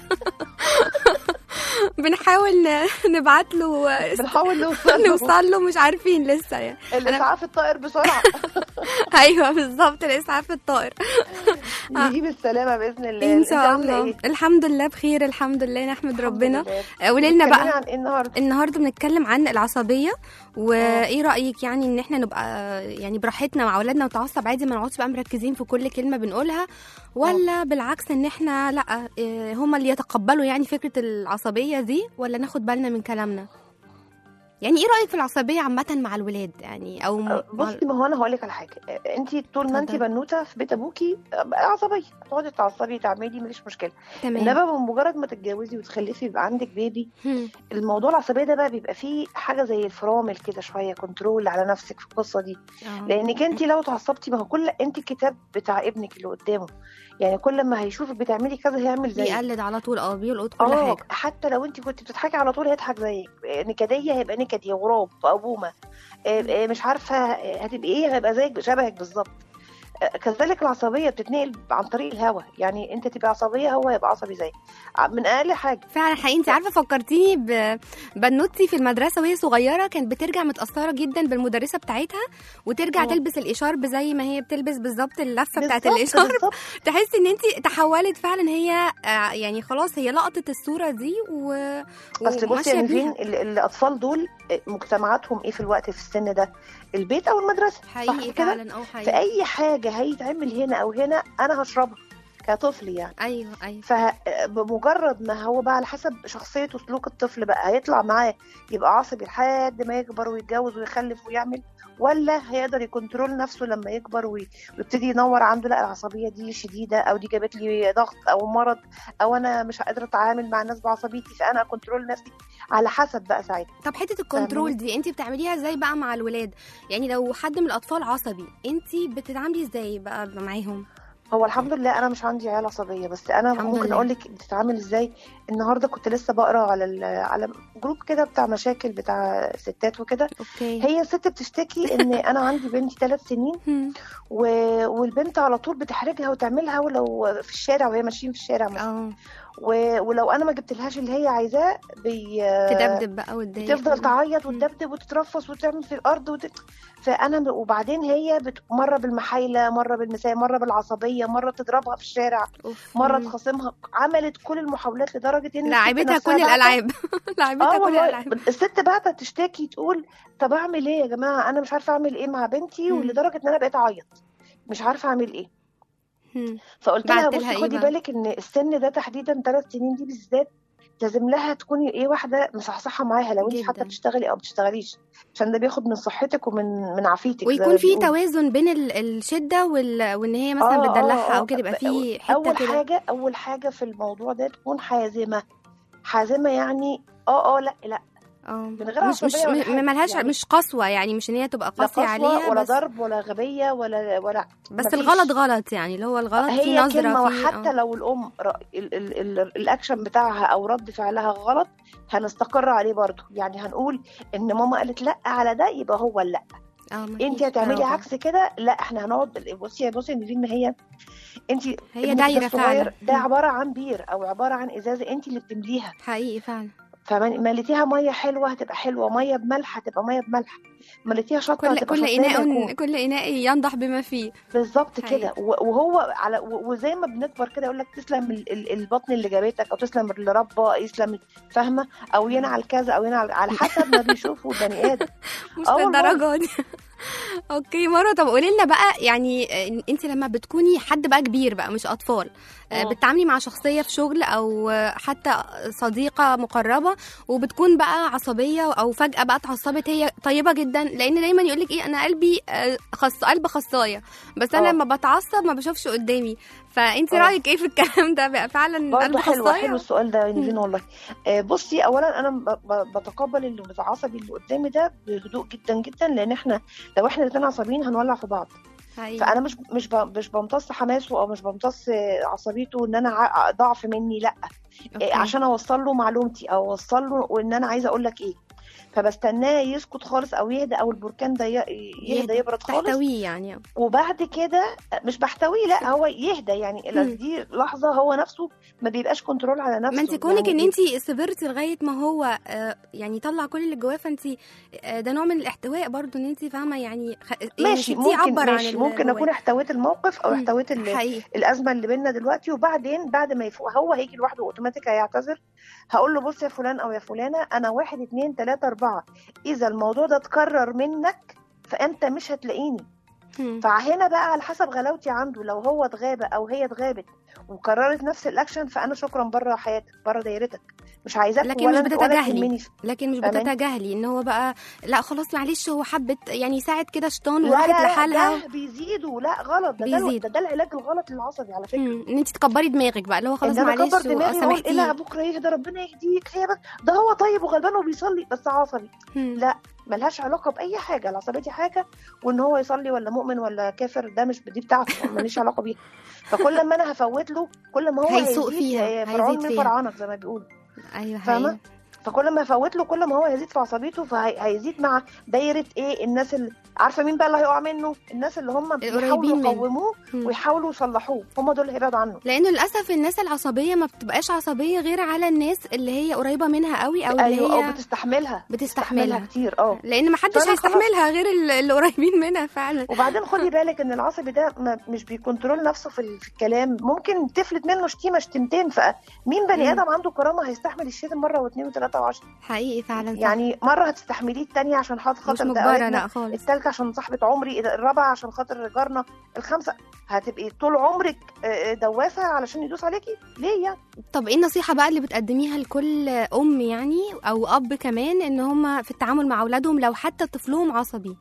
بنحاول نبعت له، بنحاول نوصل نوصل له، مش عارفين لسه يعني. الاسعاف الطائر بسرعه. ايوه بالظبط، الاسعاف الطائر. نجيب السلامه باذن الله ان شاء الله. إيه؟ الحمد لله بخير، الحمد لله، نحمد ربنا. قولي لنا بقى عن إيه النهارده. النهارده بنتكلم عن العصبيه، وايه رايك يعني ان احنا نبقى يعني براحتنا مع اولادنا وتعصب عادي، ما نقعدش بقى مركزين في كل كلمه بنقولها، ولا أوه. بالعكس ان احنا لا هم اللي يتقبلوا يعني فكره العصبيه دي، ولا ناخد بالنا من كلامنا؟ يعني ايه رايك في العصبيه عامه مع الولاد يعني؟ او م... بصي، ما هو انا هقول لك على حاجه. انت طول ما انت بنوته في بيت ابوكي عصبيه، تقعدي تعصبي تعملي مفيش مشكله. انما بمجرد ما تتجوزي وتخلفي يبقى عندك بيبي، هم. الموضوع العصبيه ده بقى بيبقى فيه حاجه زي الفرامل كده شويه، كنترول على نفسك في القصه دي. أوه. لانك انت لو تعصبتي، ما هو كل انت الكتاب بتاع ابنك اللي قدامه يعني، كل ما هيشوفك بتعملي كذا هيعمل زيك، بيقلد على طول. اه بيلقط كل أوه. حاجه. حتى لو انت كنت بتضحكي على طول هيضحك زيك، نكديه هيبقى نكدي، غراب وابومه، مش عارفه هتبقى ايه، هيبقى زيك شبهك بالظبط. كذلك العصبيه بتتنقل عن طريق الهوى، يعني انت تبقى عصبيه هو يبقى عصبي زيك من اقل حاجه. فعلا حقيقي. انت عارفه فكرتيني ببنوتي في المدرسه وهي صغيره، كانت بترجع متاثره جدا بالمدرسه بتاعتها، وترجع أوه. تلبس الاشارب زي ما هي بتلبس بالظبط، اللفه بتاعت الاشارب. تحسي ان انت تحولت فعلا، هي يعني خلاص هي لقطت الصوره دي و اصل بصي يا نيفين، الاطفال دول مجتمعاتهم ايه في الوقت في السن ده؟ البيت او المدرسه. حقيقي فعلا. اه حقيقي. في اي حاجه هيتعمل هنا او هنا انا هشربها كطفل يعني. ايوه ايوه. فبمجرد ما هو بقى على حسب شخصيه وسلوك الطفل بقى هيطلع معاه يبقى عصبي لحد ما يكبر ويتجوز ويخلف ويعمل، ولا هيقدر يكنترول نفسه لما يكبر ويبتدي ينور عنده لا العصبيه دي شديده، او دي جابت لي ضغط او مرض، او انا مش قادره اتعامل مع الناس بعصبيتي فانا اكنترول نفسي، على حسب بقى ساعتها. طب حته الكنترول دي انت بتعمليها ازاي بقى مع الولاد؟ يعني لو حد من الاطفال عصبي انت بتتعاملي ازاي بقى معاهم؟ هو الحمد لله انا مش عندي عيال عصبيه، بس انا ممكن اقول لك بتتعامل ازاي. النهارده كنت لسه بقرا على على جروب كده بتاع مشاكل بتاع ستات وكده. هي ست بتشتكي ان انا عندي بنتي ثلاث سنين و... والبنت على طول بتحرجها وتعملها ولو في الشارع وهي ماشيين في الشارع مثلا، و... ولو انا ما جبتلهاش اللي هي عايزاه بي... تدبدب بقى وتضايق، تفضل تعيط وتدبدب وتترفص وتعمل في الارض وت... فانا وبعدين هي بت... مره بالمحايله، مره بالمساء، مره بالعصبيه، مره تضربها في الشارع، مره تخاصمها، عملت كل المحاولات لدرجه ان لعبتها كل الالعاب. لعبتها كل الالعاب. الست بقى تشتكي تقول طب اعمل ايه يا جماعه، انا مش عارفه اعمل ايه مع بنتي، ولدرجه ان انا بقيت اعيط مش عارفه اعمل ايه. فقلت لها بصي خدي بالك ان السن ده تحديدا ثلاث سنين دي بالذات لازم لها تكوني ايه واحده مصحصحه معاها، لو انت حتى بتشتغلي او بتشتغليش، عشان ده بياخد من صحتك ومن من عافيتك، ويكون في توازن بين الشده وال... وان هي مثلا آه بتدلعها او كده، يبقى في حته اول كده. حاجه اول حاجه في الموضوع ده تكون حازمه. حازمه يعني اه اه لا لا من غير مش مش ملهاش يعني مش قسوه يعني، مش ان هي تبقى قاسيه عليها ولا ضرب ولا غبيه ولا ولا بس مفيش. الغلط غلط يعني اللي هو الغلط في نظره كلمة. وحتى أوه. لو الام ال ال ال الاكشن بتاعها او رد فعلها غلط هنستقر عليه برضو، يعني هنقول ان ماما قالت لا على ده يبقى هو لا، انت هتعملي عكس كده لا احنا هنقعد. بصي بصي يا نيفين، ما هي انت هي دايره فعلا، ده عباره عن بير او عباره عن ازازه انت اللي بتمليها حقيقي فعلا. فمليتيها ميه حلوه هتبقى حلوه، ميه بملح هتبقى ميه بملح، مليتيها شطه كل هتبقى كل اناء كل اناء ينضح بما فيه بالظبط كده. وهو على وزي ما بنكبر كده يقول لك تسلم البطن اللي جابتك او تسلم اللي ربى، يسلم فاهمه او ينعل كذا او ينعل على حسب ما بيشوفوا البني ادم مش للدرجه دي. اوكي مروه، طب قولي لنا بقى يعني انت لما بتكوني حد بقى كبير بقى مش اطفال، أوه. بتتعاملي مع شخصيه في شغل او حتى صديقه مقربه وبتكون بقى عصبيه او فجاه بقى اتعصبت، هي طيبه جدا لان دايما يقولك ايه انا قلبي خص قلب خصايه، بس انا لما بتعصب ما بشوفش قدامي، فانت رايك ايه في الكلام ده بقى؟ فعلا قلب خصايه؟ حلو حلو السؤال ده يا نيفين والله. بصي اولا انا بتقبل اللي العصبي اللي قدامي ده بهدوء جدا جدا، لان احنا لو احنا الاثنين عصبيين هنولع في بعض. هاي. فانا مش مش مش بمتص حماسه او مش بمتص عصبيته ان انا ضعف مني، لا أوكي. عشان اوصل له معلومتي او اوصل له وان انا عايزه اقول لك ايه، فبستناه يسكت خالص او يهدى او البركان ده يهدى يبرد خالص تحتويه يعني، وبعد كده مش بحتويه لا هو يهدى يعني دي لحظه هو نفسه ما بيبقاش كنترول على نفسه. ما انت كونك يعني ان انت صبرتي لغايه ما هو يعني طلع كل اللي جواه، فانت ده نوع من الاحتواء برضو ان انت فاهمه يعني ماشي ممكن عبر ماشي عن ممكن اكون احتويت الموقف او احتويت الازمه اللي بيننا دلوقتي، وبعدين بعد ما يفوق هو هيجي لوحده اوتوماتيك هيعتذر، هقول له بص يا فلان او يا فلانه انا واحد اتنين تلاته اربعه، اذا الموضوع ده اتكرر منك فانت مش هتلاقيني. فهنا بقى على حسب غلاوتي عنده، لو هو اتغاب او هي اتغابت وكررت نفس الاكشن فانا شكرا بره حياتك بره دايرتك مش عايزاك، لكن مش بتتجاهلي لكن مش بتتجاهلي ان هو بقى لا خلاص معلش هو حبت يعني ساعد كده شيطان وراحت لحالها. لا بيزيدوا لا غلط، ده بيزيد. ده, ده العلاج الغلط للعصبي على فكره، ان انت تكبري دماغك بقى اللي هو خلاص معلش وسامحتيه لا بكره يهدى ربنا يهديك، هي بس ده هو طيب وغلبان وبيصلي بس عصبي. مم. لا ملهاش علاقه باي حاجه، العصبيه دي حاجه وان هو يصلي ولا مؤمن ولا كافر ده مش دي بتاعته ماليش علاقه بيها. فكل ما انا هفوت له كل ما هو هيسوق فيها فرعون من فرعونك زي ما بيقولوا. ايوه فاهمه؟ فكل ما افوت له كل ما هو يزيد في عصبيته، فهيزيد مع دايره ايه الناس اللي عارفه مين بقى اللي هيقع منه، الناس اللي هم بيحاولوا يقوموه ويحاولوا يصلحوه، هم دول اللي هيبعدوا عنه. لانه للاسف الناس العصبيه ما بتبقاش عصبيه غير على الناس اللي هي قريبه منها قوي او أيوة اللي هي أو بتستحملها بتستحملها كتير اه لان ما حدش هيستحملها غير اللي قريبين منها فعلا. وبعدين خدي بالك ان العصبي ده مش بيكنترول نفسه في, في الكلام، ممكن تفلت منه شتيمه شتيمتين، فمين بني ادم عنده كرامه هيستحمل الشتم مره واثنين وثلاثه وعشرة؟ حقيقي فعلا صح. يعني مره هتستحمليه، الثانيه عشان خاطر ده الثالثه عشان صاحبه عمري، الرابعه عشان خاطر جارنا، الخامسه هتبقي طول عمرك دواسه علشان يدوس عليكي ليه يعني؟ طب ايه النصيحه بقى اللي بتقدميها لكل ام يعني او اب كمان ان هم في التعامل مع اولادهم لو حتى طفلهم عصبي؟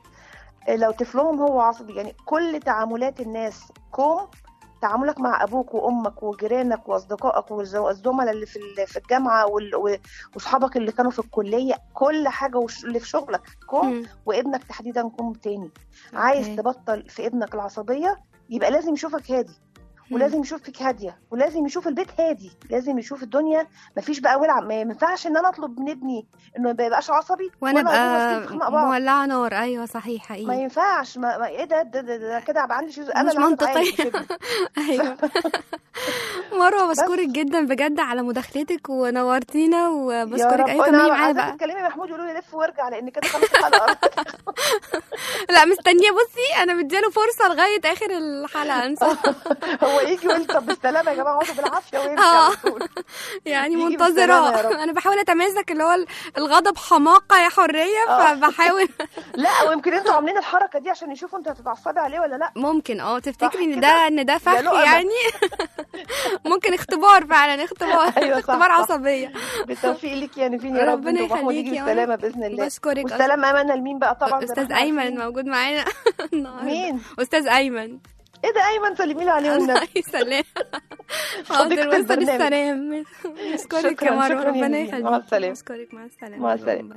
لو طفلهم هو عصبي يعني كل تعاملات الناس كوم، تعاملك مع ابوك وامك وجيرانك واصدقائك والزملاء اللي في في الجامعه واصحابك اللي كانوا في الكليه، كل حاجه اللي في شغلك كوم، وابنك تحديدا كوم تاني. أوكي. عايز تبطل في ابنك العصبيه يبقى لازم يشوفك هادي، ولازم يشوف فيك هاديه، ولازم يشوف البيت هادي، لازم يشوف الدنيا مفيش بقى ولع. ما ينفعش ان انا اطلب من ابني انه ما يبقاش عصبي وانا ابقى مولعه نار. ايوه صحيح حقيقي ما ينفعش. ما, ما ايه ده, ده, ده, ده كده ابقى عندي شيء انا مش منطقي. ايوه مروه بشكرك جدا بجد على مداخلتك ونورتينا وبشكرك. ايوه كملي معايا بقى. تتكلمي محمود يقولوا لي لف وارجع لان كده خلاص الحلقه. لا مستنيه، بصي انا مديله فرصه لغايه اخر الحلقه ان شاء الله. هو يجي وانت طب بالسلامه يا جماعه اقعدوا بالعافيه ويمشي على طول. يعني منتظره. انا بحاول اتماسك اللي هو الغضب حماقه يا حريه، فبحاول. لا ويمكن انتوا عاملين الحركه دي عشان يشوفوا انت هتتعصبي عليه ولا لا. ممكن اه تفتكري ان ده ان ده فخ يعني. ممكن اختبار فعلا، اختبار. أيوة اختبار عصبيه. بالتوفيق ليك يا نيفين يا رب. ربنا يخليكي بالسلامه باذن الله. بشكرك. والسلام امانه لمين بقى؟ طبعا استاذ ايمن موجود معانا. مين؟ استاذ ايمن. ايه ده ايمن؟ سلمي لي عليه والنبي. سلام. حاضر وصل السلام. اشكرك يا مروه، ربنا يخليك. مع السلامه. اشكرك، مع السلامه. مع السلامه.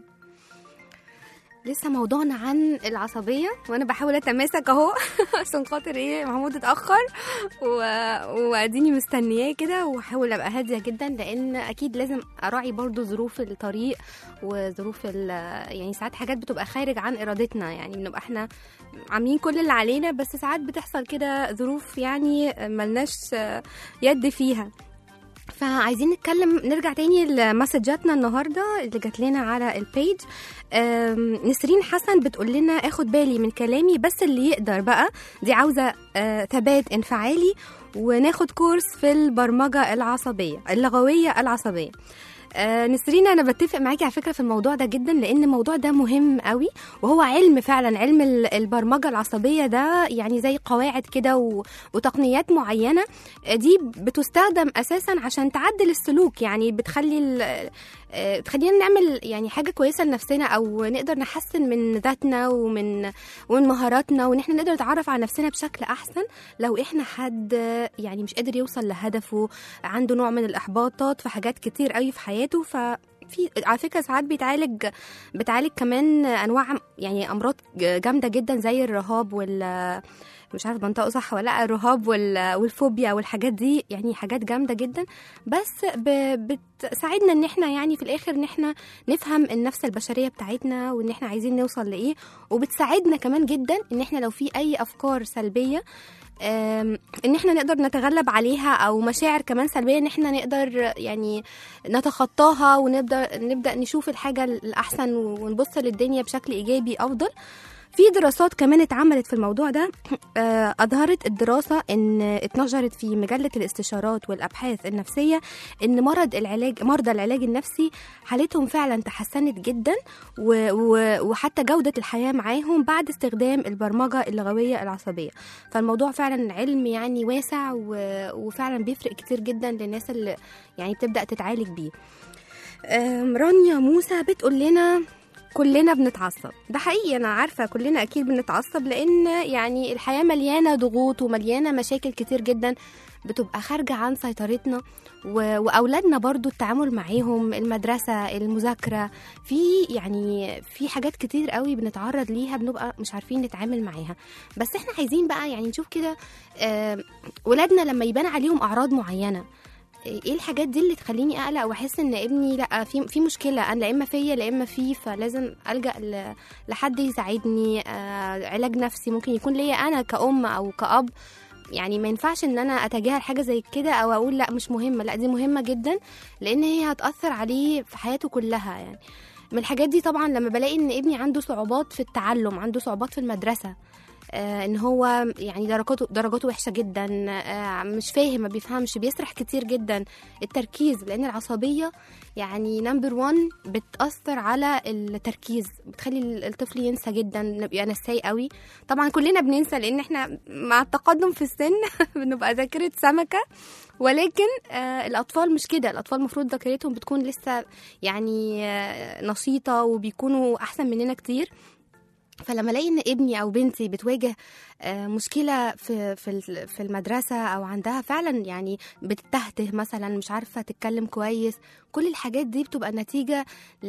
لسه موضوعنا عن العصبية، وأنا بحاول أتماسك أهو عشان خاطر إيه محمود اتأخر و... وأديني مستنياه كده، وأحاول أبقى هادية جدا، لأن أكيد لازم أراعي برضو ظروف الطريق وظروف ال... يعني ساعات حاجات بتبقى خارج عن إرادتنا، يعني بنبقى إحنا عاملين كل اللي علينا، بس ساعات بتحصل كده ظروف يعني ملناش يد فيها. فعايزين نتكلم، نرجع تاني لمسجاتنا النهارده اللي جات لنا على البيج. نسرين حسن بتقول لنا اخد بالي من كلامي بس اللي يقدر بقى، دي عاوزه ثبات انفعالي، وناخد كورس في البرمجه العصبيه اللغويه العصبيه. آه نسرين، انا بتفق معاكي على فكره في الموضوع ده جدا، لان الموضوع ده مهم قوي، وهو علم فعلا. علم البرمجه العصبيه ده يعني زي قواعد كده وتقنيات معينه، دي بتستخدم اساسا عشان تعدل السلوك، يعني بتخلي آه تخلينا نعمل يعني حاجه كويسه لنفسنا، او نقدر نحسن من ذاتنا ومن ومن مهاراتنا، وان احنا نقدر نتعرف على نفسنا بشكل احسن. لو احنا حد يعني مش قادر يوصل لهدفه، عنده نوع من الاحباطات في حاجات كتير قوي في حياته، ففي على فكره ساعات بيتعالج بتعالج كمان انواع يعني امراض جامده جدا زي الرهاب وال مش عارفه بنطقه صح ولا لا، الرهاب والفوبيا والحاجات دي، يعني حاجات جامده جدا، بس بتساعدنا ان احنا يعني في الاخر ان احنا نفهم النفس البشريه بتاعتنا، وان احنا عايزين نوصل لايه، وبتساعدنا كمان جدا ان احنا لو في اي افكار سلبيه ان احنا نقدر نتغلب عليها، او مشاعر كمان سلبيه ان احنا نقدر يعني نتخطاها، ونبدا نبدا نشوف الحاجه الاحسن ونبص للدنيا بشكل ايجابي افضل. في دراسات كمان اتعملت في الموضوع ده، أظهرت الدراسة إن اتنشرت في مجلة الاستشارات والأبحاث النفسية إن مرض العلاج مرضى العلاج النفسي حالتهم فعلا تحسنت جدا، وحتى جودة الحياة معاهم بعد استخدام البرمجة اللغوية العصبية. فالموضوع فعلا علم يعني واسع، وفعلا بيفرق كتير جدا للناس اللي يعني بتبدأ تتعالج بيه. رانيا موسى بتقول لنا كلنا بنتعصب. ده حقيقي، أنا عارفة كلنا أكيد بنتعصب، لأن يعني الحياة مليانة ضغوط ومليانة مشاكل كتير جدا بتبقى خارجة عن سيطرتنا، وأولادنا برضو التعامل معاهم، المدرسة، المذاكرة، في يعني في حاجات كتير قوي بنتعرض ليها بنبقى مش عارفين نتعامل معاها. بس احنا عايزين بقى يعني نشوف كده ولادنا لما يبان عليهم أعراض معينة، ايه الحاجات دي اللي تخليني اقلق واحس ان ابني لا في في مشكله، انا لا اما فيا لا اما فيه، فلازم الجا لحد يساعدني. آه علاج نفسي ممكن يكون ليا انا كأم او كأب، يعني ما ينفعش ان انا اتجاهل حاجه زي كده او اقول لا مش مهمه، لا دي مهمه جدا، لان هي هتاثر عليه في حياته كلها. يعني من الحاجات دي طبعا لما بلاقي ان ابني عنده صعوبات في التعلم، عنده صعوبات في المدرسه، آه ان هو يعني درجاته درجاته وحشه جدا، آه مش فاهم، ما بيفهمش، بيسرح كتير جدا، التركيز، لان العصبيه يعني نمبر وان بتاثر على التركيز، بتخلي الطفل ينسى جدا، نبقى نساي قوي. طبعا كلنا بننسى لان احنا مع التقدم في السن بنبقى ذاكره سمكه، ولكن آه الاطفال مش كده، الاطفال المفروض ذاكرتهم بتكون لسه يعني آه نشيطه، وبيكونوا احسن مننا كتير. فلما الاقي ان ابني او بنتي بتواجه مشكله في في في المدرسه، او عندها فعلا يعني بتتهته مثلا، مش عارفه تتكلم كويس، كل الحاجات دي بتبقى نتيجه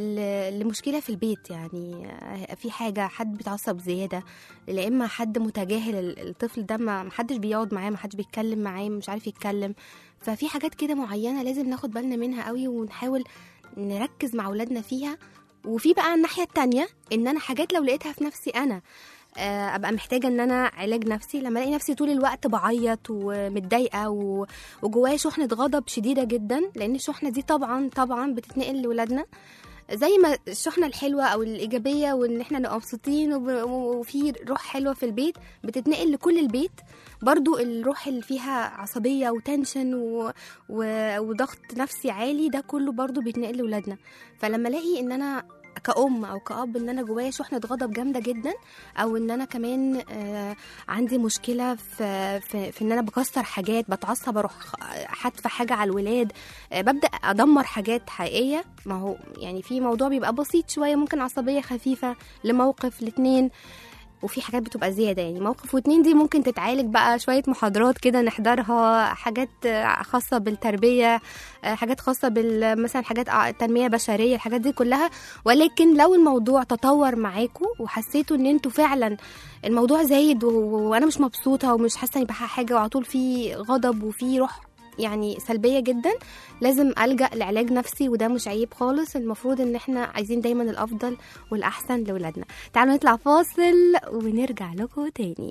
لمشكله في البيت. يعني في حاجه، حد بيتعصب زياده، لا اما حد متجاهل الطفل ده، ما حدش بيقعد معاه، ما حدش بيتكلم معاه، مش عارف يتكلم. ففي حاجات كده معينه لازم ناخد بالنا منها قوي، ونحاول نركز مع اولادنا فيها. وفي بقى الناحية التانية ان انا حاجات لو لقيتها في نفسي انا ابقى محتاجة ان انا علاج نفسي، لما الاقي نفسي طول الوقت بعيط ومتضايقة وجوايا شحنة غضب شديدة جدا، لان الشحنة دي طبعا طبعا بتتنقل لولادنا، زي ما الشحنة الحلوة او الايجابية وان احنا نبقى مبسوطين وفي روح حلوة في البيت بتتنقل لكل البيت، برضو الروح اللي فيها عصبية وتنشن و... و... وضغط نفسي عالي، ده كله برضو بيتنقل لولادنا. فلما الاقي ان انا كأم او كأب ان انا جوايا شحنة غضب جامدة جدا، او ان انا كمان آه عندي مشكلة في, في, في ان انا بكسر حاجات، بتعصب، اروح حتف حاجة على الولاد، آه ببدأ ادمر حاجات حقيقية. ما هو يعني في موضوع بيبقى بسيط شوية، ممكن عصبية خفيفة لموقف لاتنين، وفي حاجات بتبقى زياده. يعني موقف واتنين دي ممكن تتعالج بقى شويه محاضرات كده نحضرها، حاجات خاصه بالتربيه، حاجات خاصه بال مثلا حاجات تنميه بشريه، الحاجات دي كلها. ولكن لو الموضوع تطور معاكم وحسيتوا ان انتوا فعلا الموضوع زايد وانا مش مبسوطه ومش حاسه اني بحقق حاجه وعلى طول في غضب وفي روح يعني سلبيه جدا، لازم ألجأ لعلاج نفسي، وده مش عيب خالص. المفروض ان احنا عايزين دايما الافضل والاحسن لاولادنا. تعالوا نطلع فاصل ونرجع لكم تاني.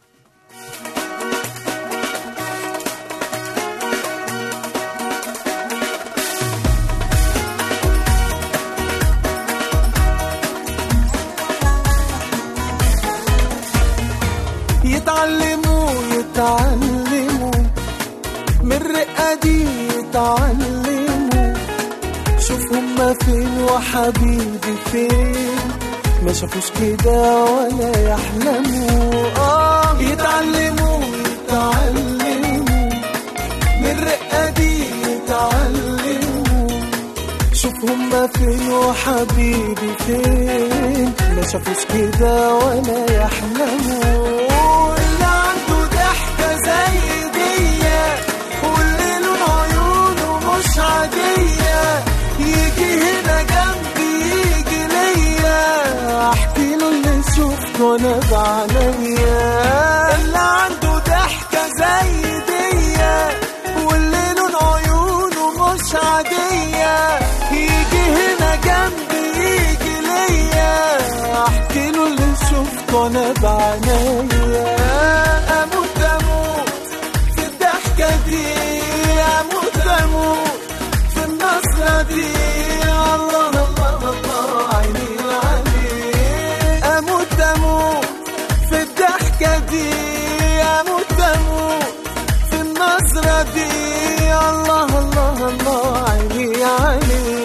يتعلموا يتعلموا من الرقة دي، يتعلموا شوف هما فين وحبيبي فين، ما شافوش كده ولا يحلموا. آه يتعلموا يتعلموا من الرقة دي، يتعلموا شوف هما فين وحبيبي فين، ما شافوش كده ولا يحلموا. اللي عنده ضحكة زي دي واللي لون عيونه مش عادية، يجي هنا جنبي يجي ليا، احكي له اللي شفته وانا بعينيا. اللي عنده ضحكة زي دي واللي لون عيونه مش عادية، يجي هنا جنبي يجي ليا، احكي له اللي شفته وانا بعينيا. اموت اموت في الضحكة دي، اموت اموت في النظرة دي، الله الله الله عيني عليك. اموت اموت في الضحكة دي، اموت اموت في النظرة دي، الله الله الله عيني عليك.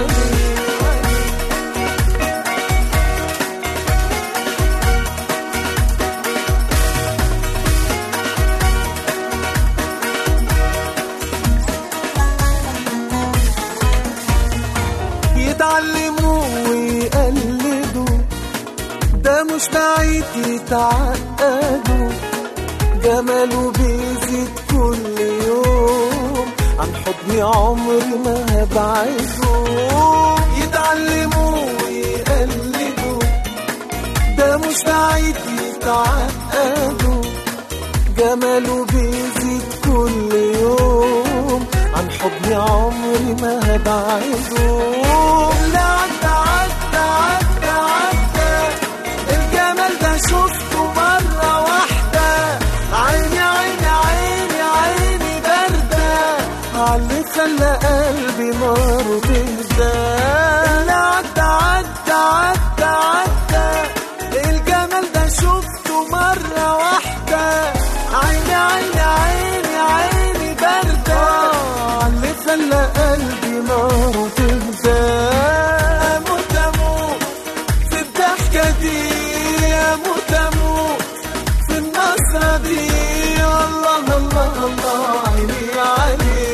يتعلموا ويقلدوا ده مش بعيد، يتعقدوا جماله بيزيد كل يوم، عن حضني عمري ما هبعده. يتعلموا ويقلدوا ده مش بعيد، يتعقدوا جماله بيزيد كل يوم، عن حضني عمري ما هبعده. لا عدى عدى عدى عدى الجمال ده شفته مرة واحدة، عيني عيني عيني عيني باردة عاللي خلى قلبي ناره تهدى. لا عدى عدى عدى عدى الجمال ده شفته مرة واحدة، عيني عيني عيني عيني باردة عاللي خلى قلبي ناره تهدى. اموت اموت في الضحكة دي، اموت اموت في النظرة دي، الله الله الله عيني عليك.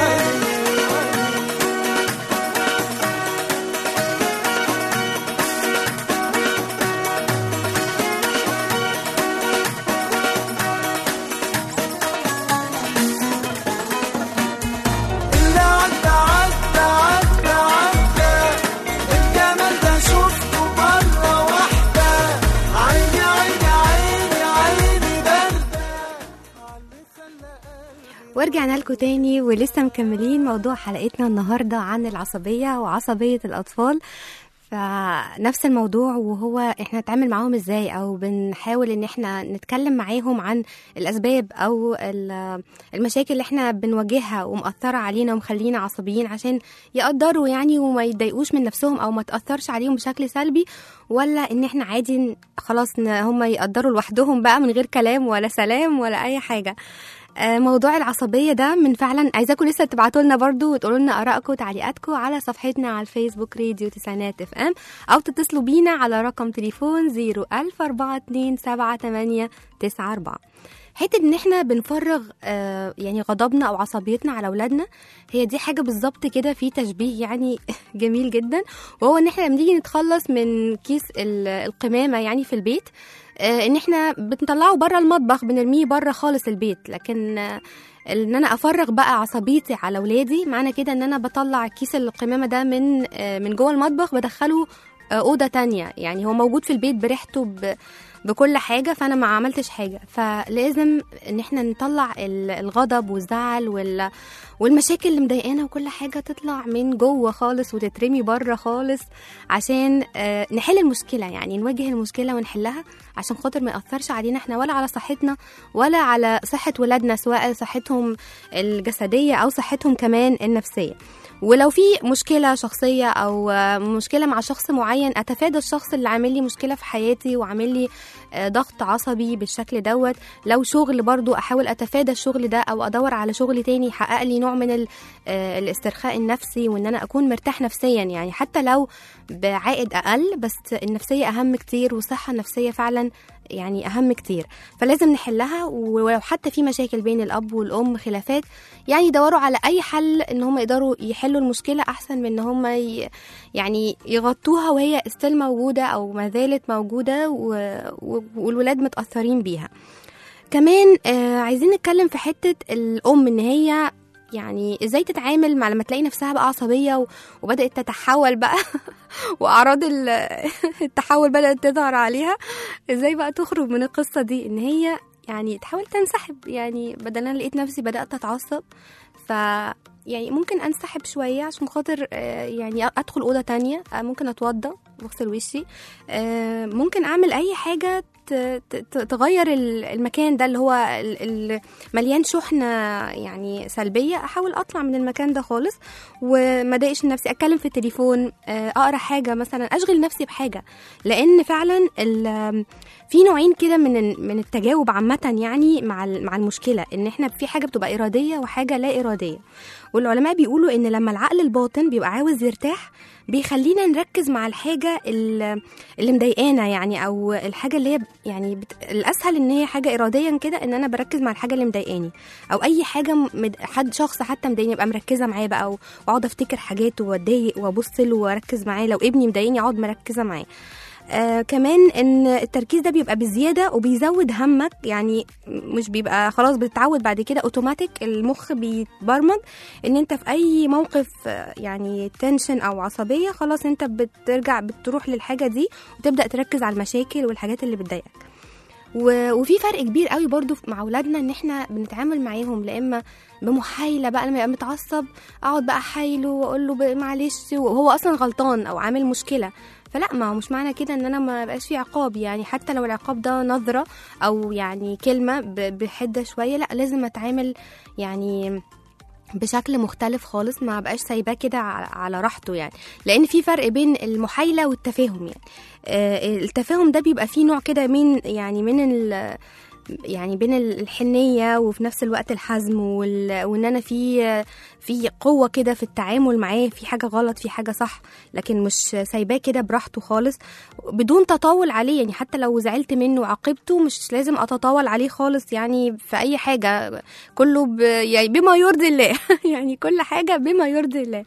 ورجعنا لكم تاني ولسه مكملين موضوع حلقتنا النهاردة عن العصبية وعصبية الأطفال. فنفس الموضوع، وهو احنا نتعامل معاهم ازاي، او بنحاول ان احنا نتكلم معاهم عن الاسباب او المشاكل اللي احنا بنواجهها ومأثرة علينا ومخلينا عصبيين، عشان يقدروا يعني وما يتضايقوش من نفسهم او ما تأثرش عليهم بشكل سلبي، ولا ان احنا عادي خلاص هم يقدروا لوحدهم بقى من غير كلام ولا سلام ولا اي حاجة. موضوع العصبية ده من فعلا عايزاكم لسه تبعتوا لنا برضو وتقولوا لنا آرائكم وتعليقاتكم على صفحتنا على الفيسبوك راديو تسعينات اف ام، او تتصلوا بينا على رقم تليفون زيرو ألف أربعة اتنين سبعة تمانية تسعة أربعة. حته ان احنا بنفرغ آه يعني غضبنا او عصبيتنا على اولادنا، هي دي حاجه بالظبط كده في تشبيه يعني جميل جدا، وهو ان احنا لما نيجي نتخلص من كيس القمامه يعني في البيت، آه ان احنا بنطلعه بره المطبخ، بنرميه بره خالص البيت. لكن آه ان انا افرغ بقى عصبيتي على اولادي معنى كده ان انا بطلع كيس القمامه ده من آه من جوه المطبخ، بدخله آه اوضه تانية. يعني هو موجود في البيت بريحته ب بكل حاجة، فأنا ما عملتش حاجة. فلازم إن احنا نطلع الغضب والزعل وال... والمشاكل اللي مضايقانا وكل حاجة تطلع من جوه خالص وتترمي بره خالص، عشان آه نحل المشكلة. يعني نواجه المشكلة ونحلها عشان خاطر ما يأثرش علينا احنا ولا على صحتنا ولا على صحة ولادنا، سواء صحتهم الجسدية أو صحتهم كمان النفسية. ولو في مشكلة شخصية أو مشكلة مع شخص معين، أتفادى الشخص اللي عامل لي مشكلة في حياتي وعامل لي ضغط عصبي بالشكل دوت. لو شغل برضو أحاول أتفادى الشغل ده أو أدور على شغل تاني يحقق لي نوع من الاسترخاء النفسي وإن أنا أكون مرتاح نفسيا، يعني حتى لو بعائد أقل، بس النفسية أهم كتير والصحة النفسية فعلا يعني أهم كتير. فلازم نحلها. ولو حتى في مشاكل بين الأب والأم، خلافات، يعني يدوروا على أي حل إن هم يقدروا يحلوا المشكلة أحسن من إن هم ي... يعني يغطوها وهي استيل موجودة أو ما زالت موجودة و... و... والولاد متأثرين بيها. كمان آه عايزين نتكلم في حتة الأم، إن هي يعني ازاي تتعامل مع لما تلاقي نفسها بقى عصبية وبدأت تتحول بقى وأعراض التحول بدأت تظهر عليها. ازاي بقى تخرج من القصة دي، ان هي يعني تحاول تنسحب. يعني بدل انا لقيت نفسي بدأت اتعصب، ف يعني ممكن انسحب شوية عشان خاطر يعني ادخل أوضة تانية، ممكن اتوضى واغسل وشي، ممكن اعمل اي حاجة تغير المكان ده اللي هو مليان شحنة يعني سلبية. أحاول أطلع من المكان ده خالص وما ضايقش نفسي، أتكلم في التليفون، أقرأ حاجة مثلا، أشغل نفسي بحاجة. لأن فعلا في نوعين كده من من التجاوب عامة يعني مع مع المشكلة، إن إحنا في حاجة بتبقى إرادية وحاجة لا إرادية. والعلماء بيقولوا إن لما العقل الباطن بيبقى عاوز يرتاح بيخلينا نركز مع الحاجة اللي مضايقانا، يعني أو الحاجة اللي هي يعني بت... الأسهل إن هي حاجة إراديا كده، إن أنا بركز مع الحاجة اللي مضايقاني، أو أي حاجة مد... حد شخص حتى مضايقني أبقى مركزة معاه بقى، وأقعد أفتكر حاجات وأتضايق وأبص له وأركز معاه. لو ابني مضايقني أقعد مركزة معاه. آه كمان ان التركيز ده بيبقى بزياده وبيزود همك، يعني مش بيبقى خلاص بتتعود بعد كده اوتوماتيك، المخ بيتبرمج ان انت في اي موقف يعني تنشن او عصبيه خلاص انت بترجع بتروح للحاجه دي وتبدا تركز على المشاكل والحاجات اللي بتضايقك. وفي فرق كبير قوي برضو مع اولادنا ان احنا بنتعامل معاهم، لا اما بمحايله بقى لما يبقى متعصب اقعد بقى احايله واقول له معلش وهو اصلا غلطان او عامل مشكله. فلا، ما هو مش معنى كده ان انا ما بقاش في عقاب، يعني حتى لو العقاب ده نظرة او يعني كلمة بحدة شوية، لا لازم اتعامل يعني بشكل مختلف خالص، ما بقاش سايباه كده على راحته. يعني لان في فرق بين المحايلة والتفاهم. يعني آه التفاهم ده بيبقى فيه نوع كده من يعني من ال يعني بين الحنية وفي نفس الوقت الحزم، وان انا في في قوة كده في التعامل معاه، في حاجة غلط في حاجة صح، لكن مش سايباه كده براحته خالص بدون تطاول عليه. يعني حتى لو زعلت منه وعاقبته مش لازم اتطاول عليه خالص، يعني في اي حاجة كله ب... يعني بما يرضي الله يعني كل حاجة بما يرضي الله.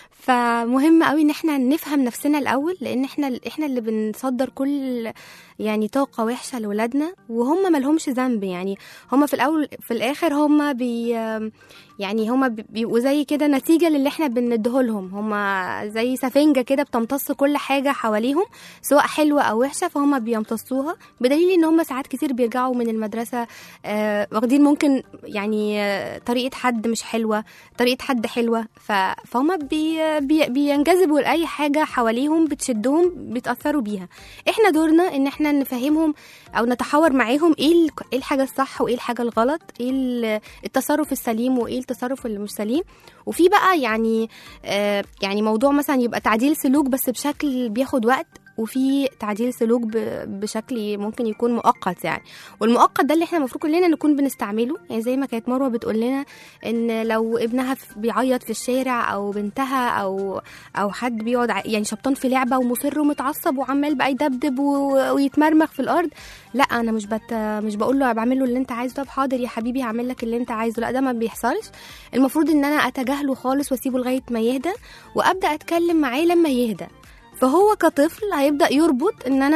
فمهم قوي ان احنا نفهم نفسنا الاول، لان احنا احنا اللي بنصدر كل يعني طاقه وحشه لولادنا، وهم ما لهمش ذنب. يعني هم في الاول في الاخر هم بي يعني هم بيبقوا زي كده نتيجه للي احنا بنديه لهم. هم زي سفنجه كده بتمتص كل حاجه حواليهم سواء حلوه او وحشه، فهم بيمتصوها، بدليل ان هم ساعات كتير بيرجعوا من المدرسه آه واخدين ممكن يعني آه طريقه حد مش حلوه، طريقه حد حلوه، فهم بي بي بينجذبوا لاي حاجه حواليهم بتشدهم بيتاثروا بيها. احنا دورنا ان احنا نفهمهم او نتحاور معاهم ايه الحاجه الصح وايه الحاجه الغلط، ايه التصرف السليم وايه التصرف اللي مش سليم. وفي بقى يعني آه يعني موضوع مثلا يبقى تعديل سلوك بس بشكل بياخد وقت، وفي تعديل سلوك بشكل ممكن يكون مؤقت. يعني والمؤقت ده اللي احنا المفروض كلنا نكون بنستعمله. يعني زي ما كانت مروه بتقول لنا ان لو ابنها بيعيط في الشارع او بنتها او او حد بيقعد يعني شبطان في لعبه ومصر ومتعصب وعمال بقى يدبدب ويتمرمخ في الارض، لا انا مش بت مش بقول له بعمل له اللي انت عايزه، طب حاضر يا حبيبي هعمل لك اللي انت عايزه، لا ده ما بيحصلش. المفروض ان انا اتجاهله خالص واسيبه لغايه ما يهدى، وابدا اتكلم معاه لما يهدى. فهو كطفل هيبدأ يربط ان انا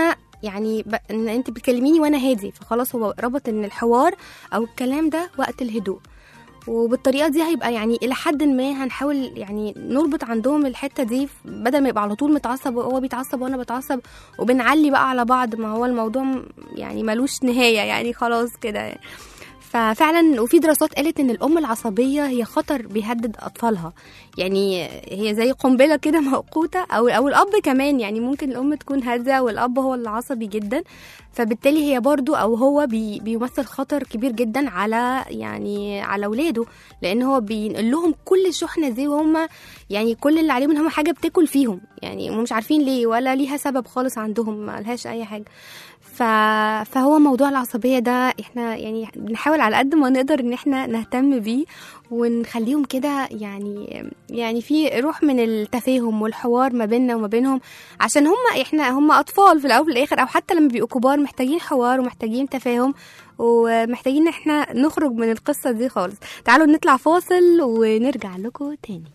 يعني ب... ان انت بتكلميني وانا هادي، فخلاص هو ربط ان الحوار او الكلام ده وقت الهدوء. وبالطريقه دي هيبقى يعني الى حد ما هنحاول يعني نربط عندهم الحته دي، بدل ما يبقى على طول متعصب وهو بيتعصب وانا بتعصب وبنعلي بقى على بعض، ما هو الموضوع يعني ملوش نهايه يعني خلاص كده. ففعلا وفي دراسات قالت ان الام العصبيه هي خطر بيهدد اطفالها، يعني هي زي قنبله كده موقوته، او او الاب كمان، يعني ممكن الام تكون هاديه والاب هو اللي عصبي جدا، فبالتالي هي برضو او هو بي بيمثل خطر كبير جدا على يعني على اولاده، لان هو بينقل لهم كل الشحنه دي، وهم يعني كل اللي عليهم ان هم حاجه بتاكل فيهم، يعني هم مش عارفين ليه ولا ليها سبب خالص عندهم، ما لهاش اي حاجه. ف... فهو موضوع العصبية ده احنا يعني بنحاول على قد ما نقدر ان احنا نهتم بيه ونخليهم كده يعني يعني في روح من التفاهم والحوار ما بيننا وما بينهم، عشان هم احنا هم اطفال في الاول والاخر، او حتى لما بيبقوا كبار محتاجين حوار ومحتاجين تفاهم ومحتاجين ان احنا نخرج من القصة دي خالص. تعالوا نطلع فاصل ونرجع لكم تاني.